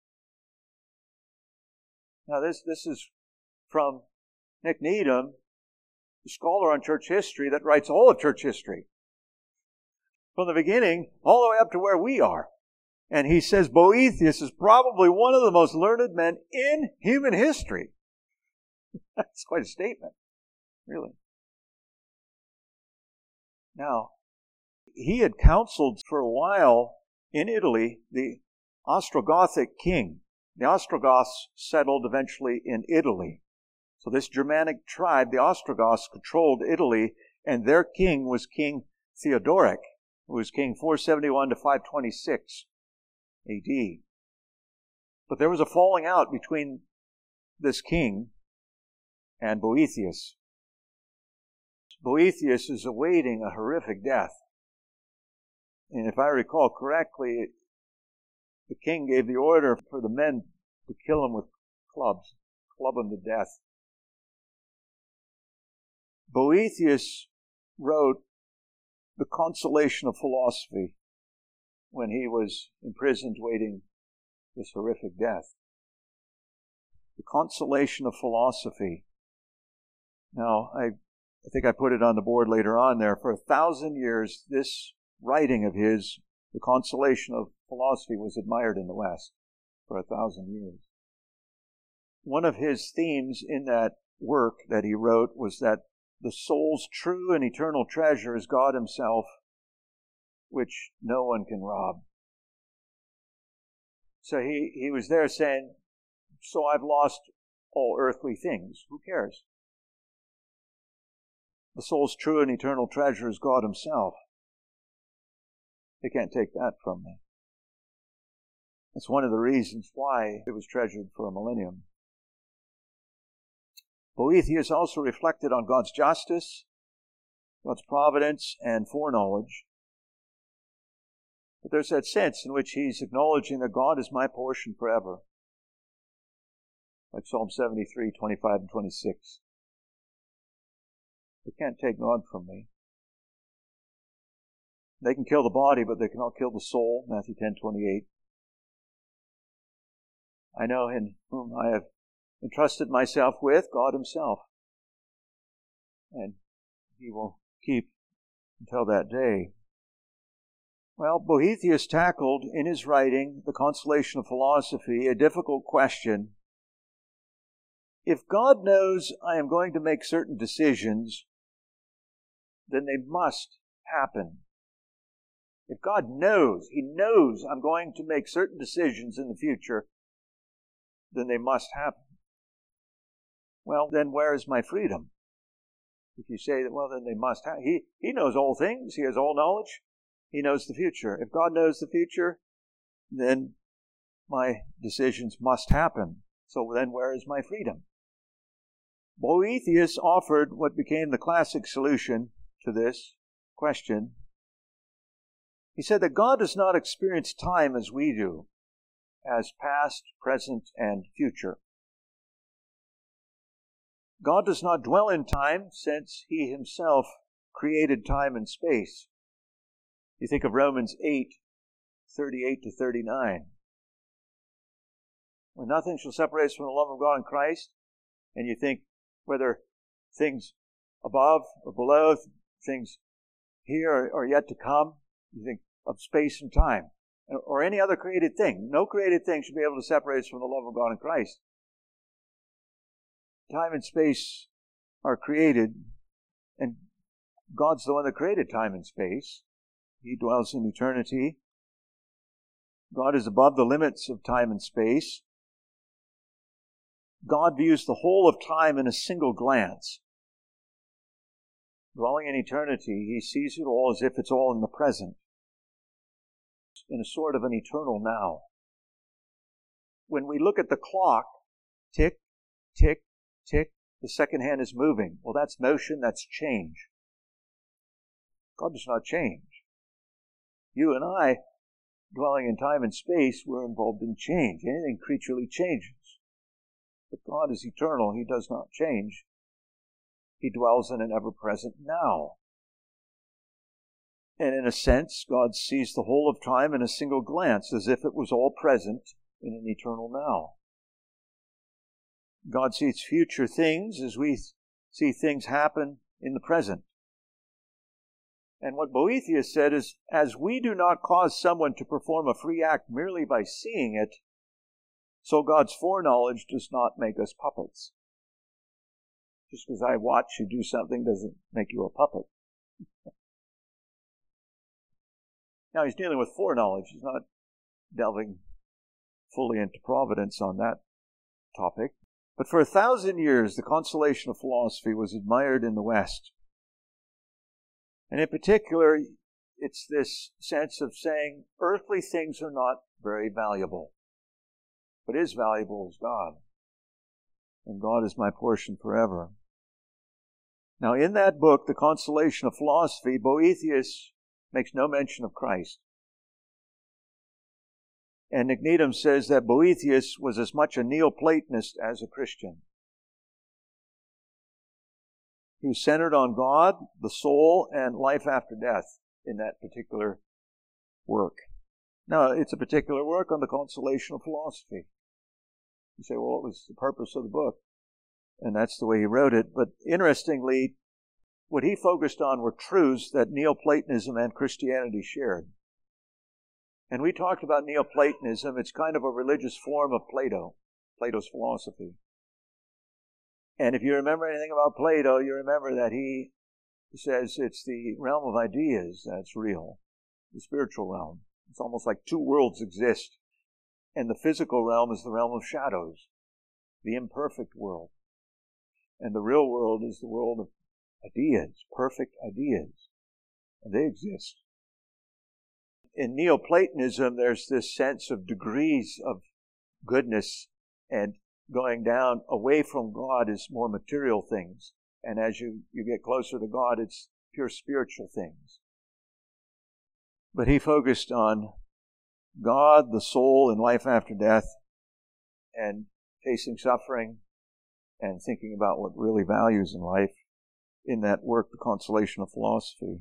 Now this, this is from Nick Needham, the scholar on church history that writes all of church history. From the beginning, all the way up to where we are. And he says Boethius is probably one of the most learned men in human history. That's quite a statement, really. Now, he had counseled for a while in Italy the Ostrogothic king. The Ostrogoths settled eventually in Italy. So this Germanic tribe, the Ostrogoths, controlled Italy, and their king was King Theodoric, who was king four seventy-one to five twenty-six A D. But there was a falling out between this king and Boethius. Boethius is awaiting a horrific death. And if I recall correctly, the king gave the order for the men to kill him with clubs, club him to death. Boethius wrote The Consolation of Philosophy when he was imprisoned waiting this horrific death. The Consolation of Philosophy. Now, I, I think I put it on the board later on there. For a thousand years, this writing of his, The Consolation of Philosophy, was admired in the West for a thousand years. One of his themes in that work that he wrote was that the soul's true and eternal treasure is God Himself, which no one can rob. So he, he was there saying, so I've lost all earthly things. Who cares? The soul's true and eternal treasure is God Himself. They can't take that from me. That's one of the reasons why it was treasured for a millennium. Boethius also reflected on God's justice, God's providence, and foreknowledge. But there's that sense in which he's acknowledging that God is my portion forever. Like Psalm seventy-three, twenty-five and twenty-six. They can't take God from me. They can kill the body, but they cannot kill the soul, Matthew ten, twenty-eight. I know in whom I have entrusted myself with, God Himself. And He will keep until that day. Well, Boethius tackled in his writing, The Consolation of Philosophy, a difficult question. If God knows I am going to make certain decisions, then they must happen. If God knows, He knows I'm going to make certain decisions in the future, then they must happen. Well, then where is my freedom? If you say that, well, then they must have. He, he knows all things. He has all knowledge. He knows the future. If God knows the future, then my decisions must happen. So then where is my freedom? Boethius offered what became the classic solution to this question. He said that God does not experience time as we do, as past, present, and future. God does not dwell in time since He Himself created time and space. You think of Romans eight, thirty-eight to thirty-nine. When nothing shall separate us from the love of God in Christ, and you think whether things above or below, things here or yet to come, you think of space and time, or any other created thing. No created thing should be able to separate us from the love of God in Christ. Time and space are created, and God's the one that created time and space. He dwells in eternity. God is above the limits of time and space. God views the whole of time in a single glance. Dwelling in eternity, He sees it all as if it's all in the present. lives in a sort of an eternal now. When we look at the clock, tick, tick, tick, the second hand is moving. Well, that's motion, that's change. God does not change. You and I, dwelling in time and space, we're involved in change. Anything creaturely changes. But God is eternal. He does not change. He dwells in an ever-present now. And in a sense, God sees the whole of time in a single glance, as if it was all present in an eternal now. God sees future things as we see things happen in the present. And what Boethius said is, as we do not cause someone to perform a free act merely by seeing it, so God's foreknowledge does not make us puppets. Just because I watch you do something doesn't make you a puppet. Now, he's dealing with foreknowledge. He's not delving fully into providence on that topic. But for a thousand years, the consolation of philosophy was admired in the West. And in particular, it's this sense of saying earthly things are not very valuable. What is valuable is God. And God is my portion forever. Now, in that book, The Consolation of Philosophy, Boethius makes no mention of Christ. And Nick Needham says that Boethius was as much a Neoplatonist as a Christian. He was centered on God, the soul, and life after death in that particular work. Now, it's a particular work on the consolation of philosophy. You say, well, what was the purpose of the book? And that's the way he wrote it. But interestingly, what he focused on were truths that Neoplatonism and Christianity shared. And we talked about Neoplatonism. It's kind of a religious form of Plato, Plato's philosophy. And if you remember anything about Plato, you remember that he says it's the realm of ideas that's real, the spiritual realm. It's almost like two worlds exist. And the physical realm is the realm of shadows, the imperfect world. And the real world is the world of ideas, perfect ideas. And they exist. In Neoplatonism, there's this sense of degrees of goodness, and going down away from God is more material things. And as you, you get closer to God, it's pure spiritual things. But he focused on God, the soul, and life after death, and facing suffering, and thinking about what really values in life in that work, The Consolation of Philosophy.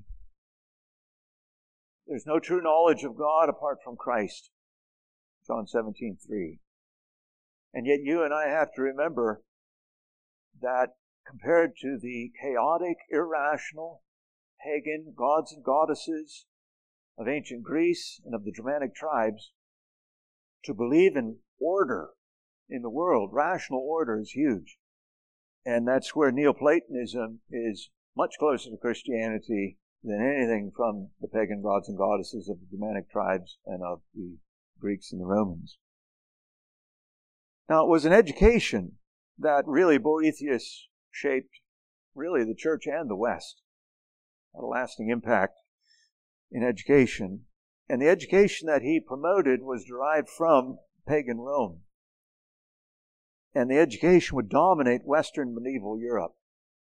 There's no true knowledge of God apart from Christ. John seventeen three. And yet you and I have to remember that compared to the chaotic, irrational, pagan gods and goddesses of ancient Greece and of the Germanic tribes, to believe in order in the world, rational order, is huge. And that's where Neoplatonism is much closer to Christianity than anything from the pagan gods and goddesses of the Germanic tribes and of the Greeks and the Romans. Now, it was an education that really Boethius shaped really the church and the West. Had a lasting impact in education. And the education that he promoted was derived from pagan Rome. And the education would dominate Western medieval Europe.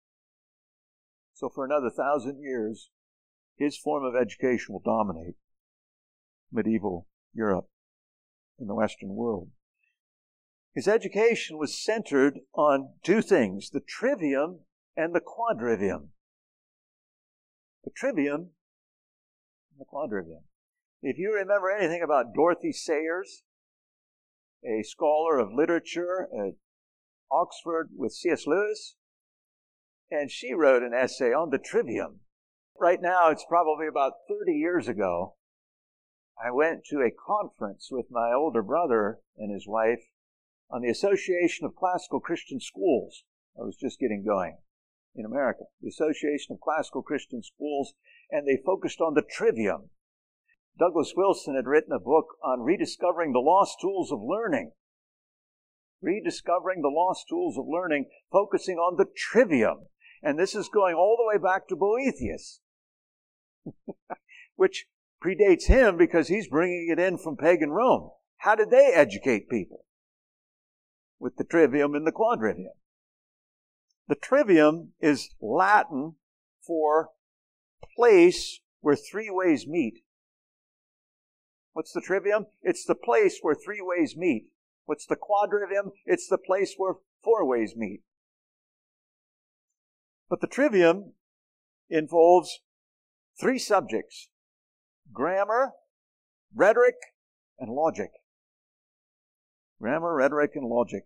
So for another thousand years, his form of education will dominate medieval Europe in the Western world. His education was centered on two things, the trivium and the quadrivium. The trivium and the quadrivium. If you remember anything about Dorothy Sayers, a scholar of literature at Oxford with C S Lewis, and she wrote an essay on the trivium. Right now, it's probably about thirty years ago, I went to a conference with my older brother and his wife on the Association of Classical Christian Schools. I was just getting going in America. The Association of Classical Christian Schools, and they focused on the trivium. Douglas Wilson had written a book on rediscovering the lost tools of learning. Rediscovering the lost tools of learning, focusing on the trivium. And this is going all the way back to Boethius, which predates him because he's bringing it in from pagan Rome. How did they educate people? With the trivium and the quadrivium. The trivium is Latin for place where three ways meet. What's the trivium? It's the place where three ways meet. What's the quadrivium? It's the place where four ways meet. But the trivium involves three subjects: grammar, rhetoric, and logic. Grammar, rhetoric, and logic.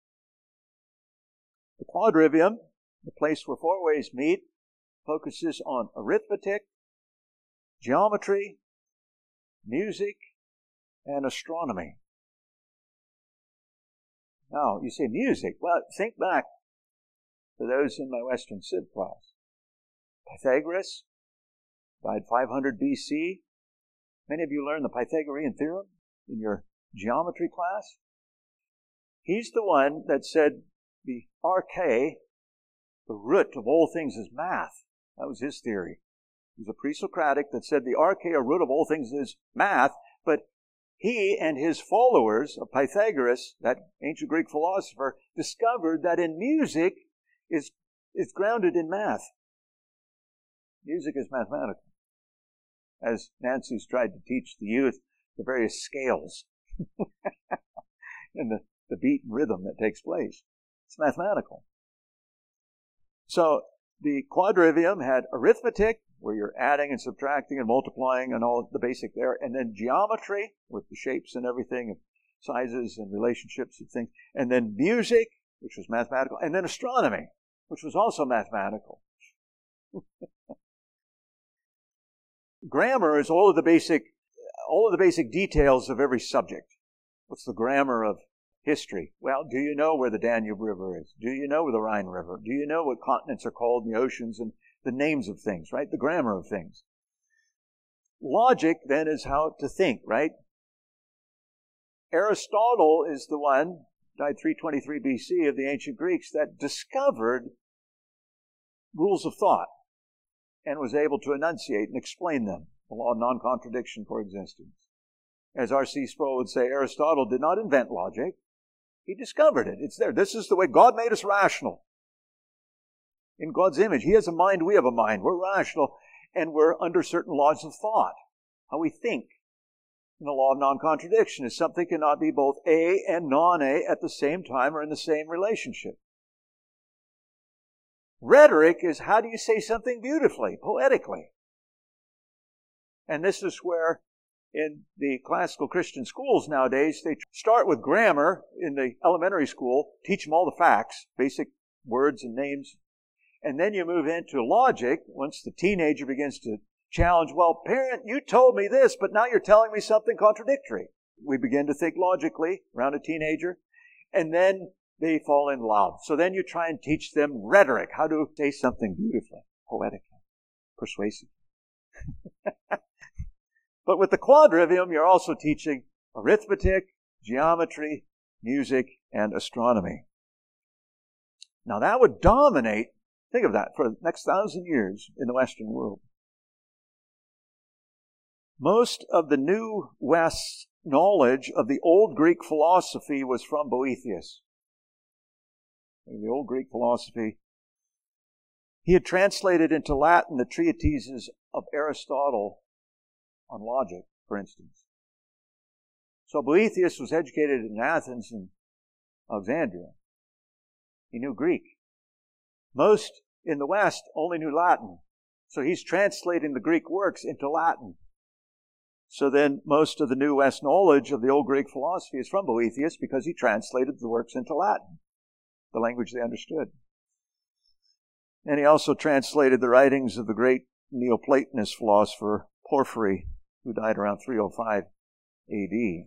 The quadrivium, the place where four ways meet, focuses on arithmetic, geometry, music, and astronomy. Now, you say music. Well, think back to those in my Western Civ class. Pythagoras died five hundred B C. Many of you learned the Pythagorean theorem in your geometry class. He's the one that said the arche, the root of all things, is math. That was his theory. He was a pre-Socratic that said the arche, or root of all things, is math, but he and his followers of Pythagoras, that ancient Greek philosopher, discovered that in music is, is grounded in math. Music is mathematical. As Nancy's tried to teach the youth the various scales and the, the beat and rhythm that takes place. It's mathematical. So the quadrivium had arithmetic, where you're adding and subtracting and multiplying and all the basic there, and then geometry with the shapes and everything, and sizes and relationships and things, and then music, which was mathematical, and then astronomy, which was also mathematical. Grammar is all of the basic, all of the basic details of every subject. What's the grammar of history? Well, do you know where the Danube River is? Do you know where the Rhine River? Do you know what continents are called in the oceans and the names of things, right? The grammar of things. Logic, then, is how to think, right? Aristotle is the one, died three twenty-three B C, of the ancient Greeks, that discovered rules of thought and was able to enunciate and explain them. The law of non-contradiction for existence. As R C Sproul would say, Aristotle did not invent logic. He discovered it. It's there. This is the way God made us rational. In God's image. He has a mind, we have a mind. We're rational, and we're under certain laws of thought. How we think. And the law of non-contradiction is something cannot be both A and non-A at the same time or in the same relationship. Rhetoric is how do you say something beautifully, poetically. And this is where in the classical Christian schools nowadays, they start with grammar in the elementary school, teach them all the facts, basic words and names. And then you move into logic once the teenager begins to challenge, well, parent, you told me this, but now you're telling me something contradictory. We begin to think logically around a teenager, and then they fall in love. So then you try and teach them rhetoric, how to say something beautifully, poetically, persuasively. But with the quadrivium, you're also teaching arithmetic, geometry, music, and astronomy. Now that would dominate, think of that, for the next thousand years in the Western world. Most of the New West's knowledge of the old Greek philosophy was from Boethius. The old Greek philosophy. He had translated into Latin the treatises of Aristotle on logic, for instance. So Boethius was educated in Athens and Alexandria. He knew Greek. Most in the West only knew Latin. So he's translating the Greek works into Latin. So then most of the New West knowledge of the old Greek philosophy is from Boethius because he translated the works into Latin, the language they understood. And he also translated the writings of the great Neoplatonist philosopher Porphyry, who died around three oh five A D.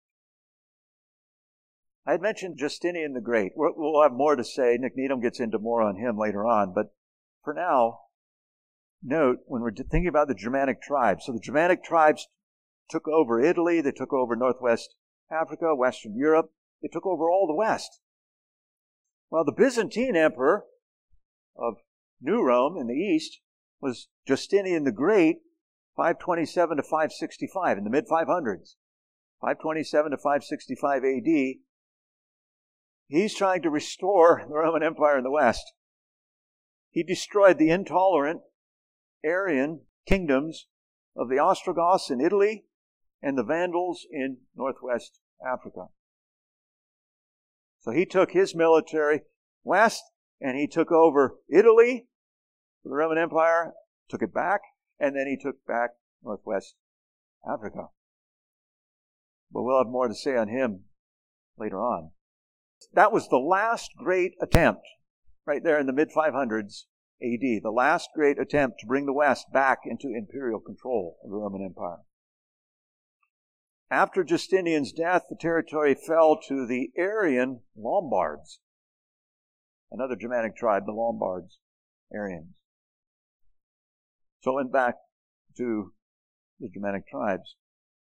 I had mentioned Justinian the Great. We'll have more to say. Nick Needham gets into more on him later on. But for now, note, when we're thinking about the Germanic tribes, so the Germanic tribes took over Italy, they took over Northwest Africa, Western Europe, they took over all the West. Well, the Byzantine emperor of New Rome in the East was Justinian the Great, five twenty-seven to five sixty-five, in the mid five hundreds. five twenty-seven to five sixty-five A D, he's trying to restore the Roman Empire in the West. He destroyed the intolerant Arian kingdoms of the Ostrogoths in Italy and the Vandals in northwest Africa. So he took his military west, and he took over Italy for the Roman Empire, took it back, and then he took back northwest Africa. But we'll have more to say on him later on. That was the last great attempt, right there in the mid five hundreds A D, the last great attempt to bring the West back into imperial control of the Roman Empire. After Justinian's death, the territory fell to the Arian Lombards, another Germanic tribe, the Lombards, Arians. So it went back to the Germanic tribes.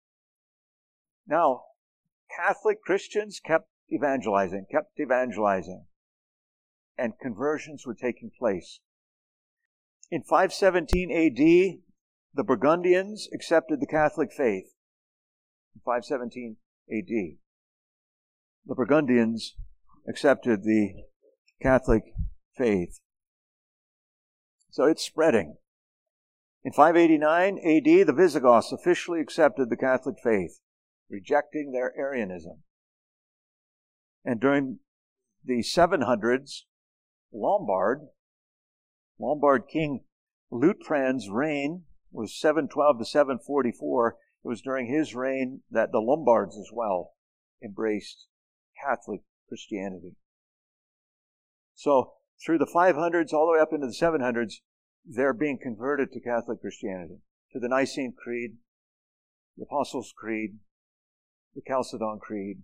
Now, Catholic Christians kept evangelizing, kept evangelizing, and conversions were taking place. In five seventeen A D, the Burgundians accepted the Catholic faith. In five seventeen A D, the Burgundians accepted the Catholic faith. So it's spreading. In five eighty-nine A D, the Visigoths officially accepted the Catholic faith, rejecting their Arianism. And during the seven hundreds, Lombard, Lombard King Liutprand's reign was seven twelve to seven forty-four. It was during his reign that the Lombards as well embraced Catholic Christianity. So through the five hundreds all the way up into the seven hundreds, they're being converted to Catholic Christianity, to the Nicene Creed, the Apostles' Creed, the Chalcedon Creed.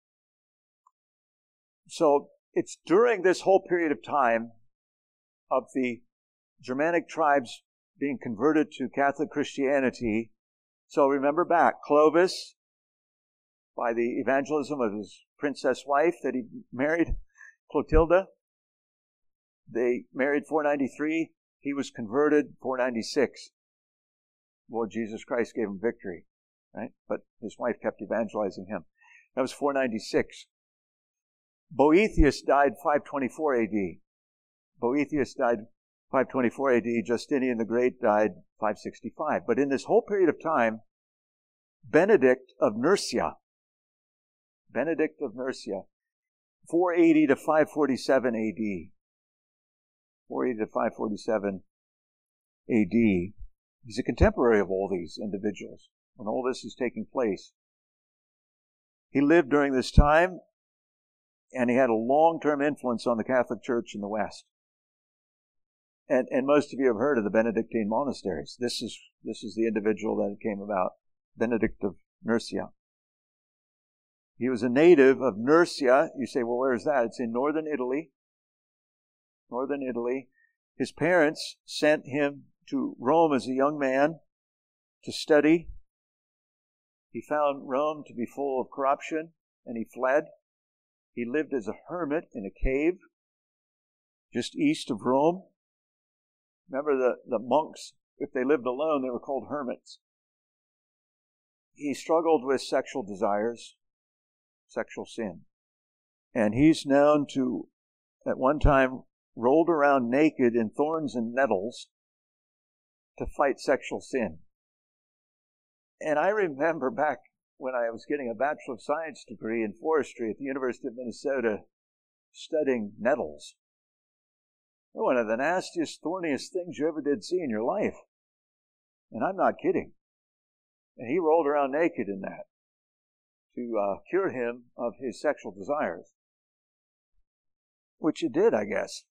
So it's during this whole period of time of the Germanic tribes being converted to Catholic Christianity. So remember back, Clovis, by the evangelism of his princess wife that he married, Clotilda, they married four ninety-three. He was converted four ninety-six. Lord Jesus Christ gave him victory, right? But his wife kept evangelizing him. That was four ninety-six. Boethius died five twenty-four A D. Boethius died five twenty-four A D. Justinian the Great died five sixty-five. But in this whole period of time, Benedict of Nursia, Benedict of Nursia, four eighty to five forty-seven A D. four eighty to five forty-seven A D. He's a contemporary of all these individuals when all this is taking place. He lived during this time, and he had a long-term influence on the Catholic Church in the West. And, and most of you have heard of the Benedictine monasteries. This is, this is the individual that it came about, Benedict of Nursia. He was a native of Nursia. You say, well, where is that? It's in northern Italy. Northern Italy. His parents sent him to Rome as a young man to study. He found Rome to be full of corruption, and he fled. He lived as a hermit in a cave just east of Rome. Remember, the, the monks, if they lived alone, they were called hermits. He struggled with sexual desires, sexual sin. And he's known to, at one time, rolled around naked in thorns and nettles to fight sexual sin. And I remember back when I was getting a Bachelor of Science degree in forestry at the University of Minnesota studying nettles. They're one of the nastiest, thorniest things you ever did see in your life. And I'm not kidding. And he rolled around naked in that to uh, cure him of his sexual desires. Which it did, I guess.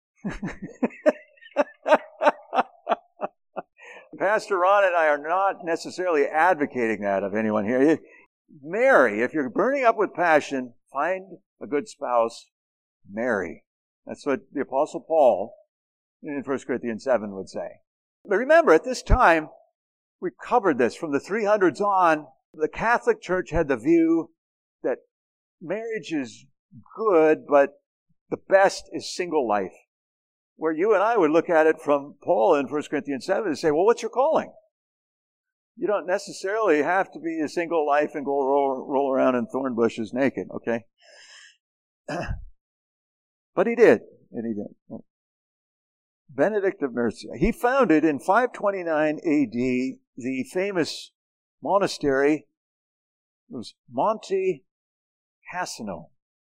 Pastor Ron and I are not necessarily advocating that of anyone here. Marry. If you're burning up with passion, find a good spouse. Marry. That's what the Apostle Paul in First Corinthians seven would say. But remember, at this time, we covered this. From the three hundreds on, the Catholic Church had the view that marriage is good, but the best is single life. Where you and I would look at it from Paul in First Corinthians seven and say, well, what's your calling? You don't necessarily have to be a single life and go roll, roll around in thorn bushes naked, okay? But he did, and he did. Benedict of Nursia. He founded in five twenty-nine A D the famous monastery. It was Monte Cassino.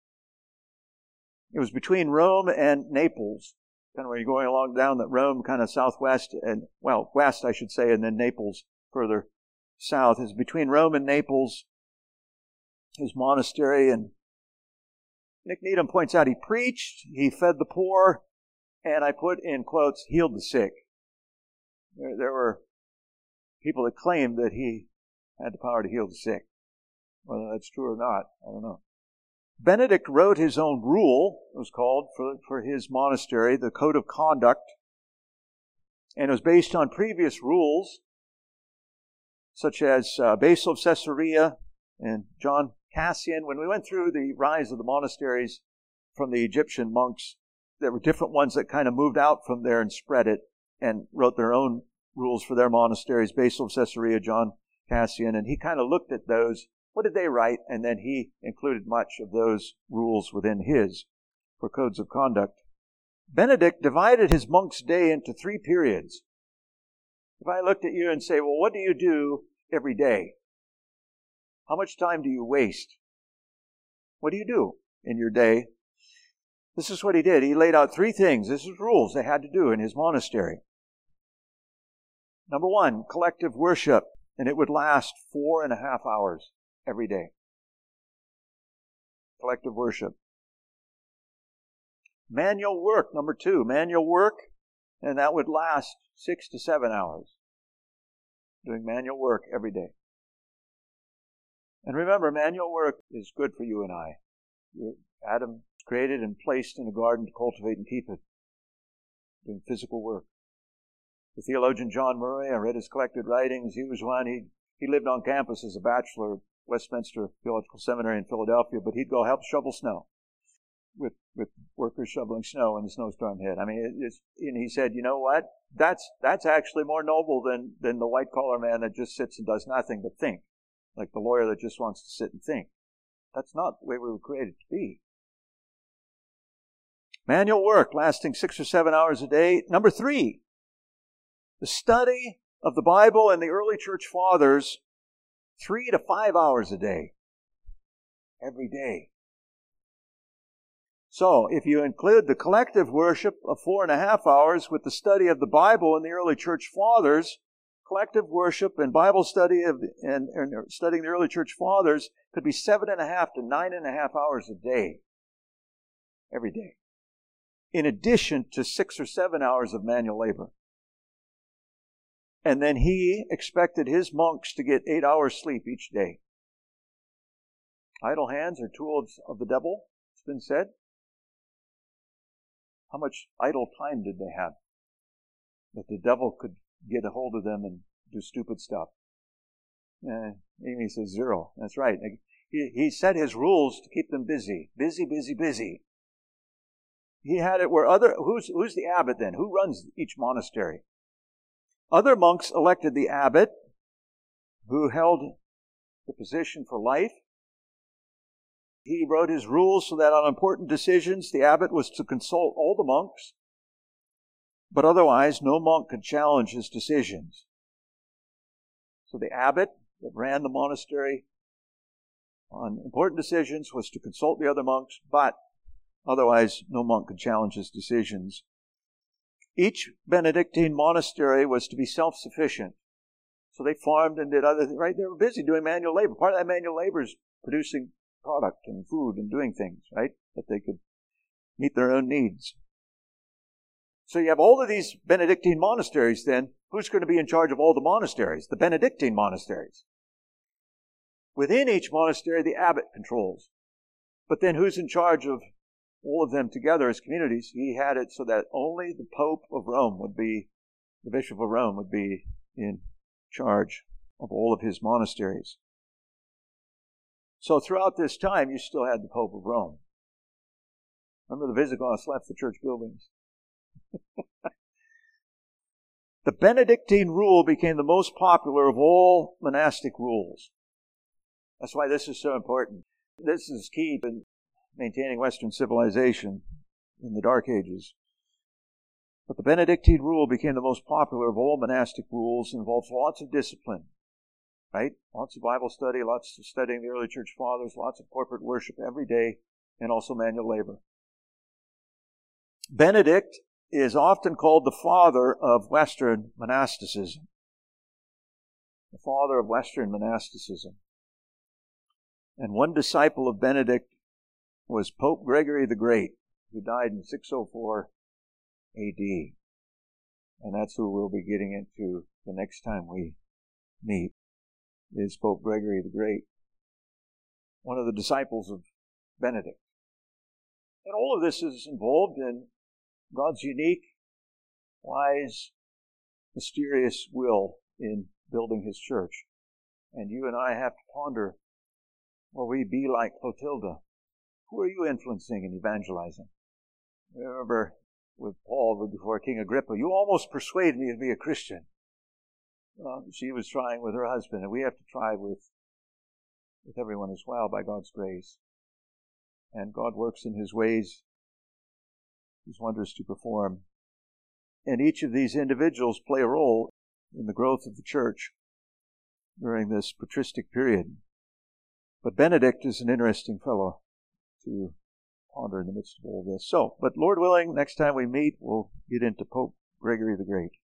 It was between Rome and Naples, kind of where you're going along down that Rome, kind of southwest, and, well, west, I should say, and then Naples further south. It's between Rome and Naples, his monastery. And Nick Needham points out he preached, he fed the poor, and I put in quotes, healed the sick. There, there were people that claimed that he had the power to heal the sick. Whether that's true or not, I don't know. Benedict wrote his own rule, it was called, for, for his monastery, the Code of Conduct. And it was based on previous rules, such as uh, Basil of Caesarea and John Cassian. When we went through the rise of the monasteries from the Egyptian monks, there were different ones that kind of moved out from there and spread it and wrote their own rules for their monasteries. Basil of Caesarea, John Cassian, and he kind of looked at those. What did they write? And then he included much of those rules within his for codes of conduct. Benedict divided his monk's day into three periods. If I looked at you and say, well, what do you do every day? How much time do you waste? What do you do in your day? This is what he did. He laid out three things. This is rules they had to do in his monastery. Number one, collective worship, and it would last four and a half hours every day. Collective worship. Manual work, number two, manual work, and that would last six to seven hours. Doing manual work every day. And remember, manual work is good for you and I. Adam was created and placed in a garden to cultivate and keep it. Doing physical work. The theologian John Murray, I read his collected writings. He was one, he, he lived on campus as a bachelor at Westminster Theological Seminary in Philadelphia, but he'd go help shovel snow with with workers shoveling snow when the snowstorm hit. I mean, it, it's, and he said, you know what? That's that's actually more noble than, than the white-collar man that just sits and does nothing but think, like the lawyer that just wants to sit and think. That's not the way we were created to be. Manual work lasting six or seven hours a day. Number three, the study of the Bible and the early church fathers, three to five hours a day. Every day. So, if you include the collective worship of four and a half hours with the study of the Bible and the early church fathers, collective worship and Bible study of and, and studying the early church fathers could be seven and a half to nine and a half hours a day. Every day. In addition to six or seven hours of manual labor. And then he expected his monks to get eight hours sleep each day. Idle hands are tools of the devil, it's been said. How much idle time did they have that the devil could get a hold of them and do stupid stuff? Uh, Amy says zero. That's right. He, he set his rules to keep them busy. Busy, busy, busy. He had it where other... Who's, who's the abbot then? Who runs each monastery? Other monks elected the abbot, who held the position for life. He wrote his rules so that on important decisions, the abbot was to consult all the monks, but otherwise no monk could challenge his decisions. So the abbot that ran the monastery on important decisions was to consult the other monks, but otherwise no monk could challenge his decisions. Each Benedictine monastery was to be self-sufficient. So they farmed and did other things, right? They were busy doing manual labor. Part of that manual labor is producing product and food and doing things, right? That they could meet their own needs. So you have all of these Benedictine monasteries then. Who's going to be in charge of all the monasteries? The Benedictine monasteries. Within each monastery, the abbot controls. But then who's in charge of all of them together as communities? He had it so that only the Pope of Rome would be, the Bishop of Rome would be in charge of all of his monasteries. So throughout this time, you still had the Pope of Rome. Remember, the Visigoths left the church buildings. The Benedictine rule became the most popular of all monastic rules. That's why this is so important. This is key in maintaining Western civilization in the Dark Ages. But the Benedictine rule became the most popular of all monastic rules, involves lots of discipline, right? Lots of Bible study, lots of studying the early church fathers, lots of corporate worship every day, and also manual labor. Benedict is often called the father of Western monasticism. The father of Western monasticism. And one disciple of Benedict was Pope Gregory the Great, who died in six oh four A D. And that's who we'll be getting into the next time we meet, is Pope Gregory the Great, one of the disciples of Benedict. And all of this is involved in God's unique, wise, mysterious will in building His church. And you and I have to ponder, will we be like Clotilda? Who are you influencing and evangelizing? Remember with Paul before King Agrippa, you almost persuaded me to be a Christian. Well, she was trying with her husband, and we have to try with, with everyone as well by God's grace. And God works in His ways, His wonders to perform. And each of these individuals play a role in the growth of the church during this patristic period. But Benedict is an interesting fellow to ponder in the midst of all this. So, but Lord willing, next time we meet, we'll get into Pope Gregory the Great.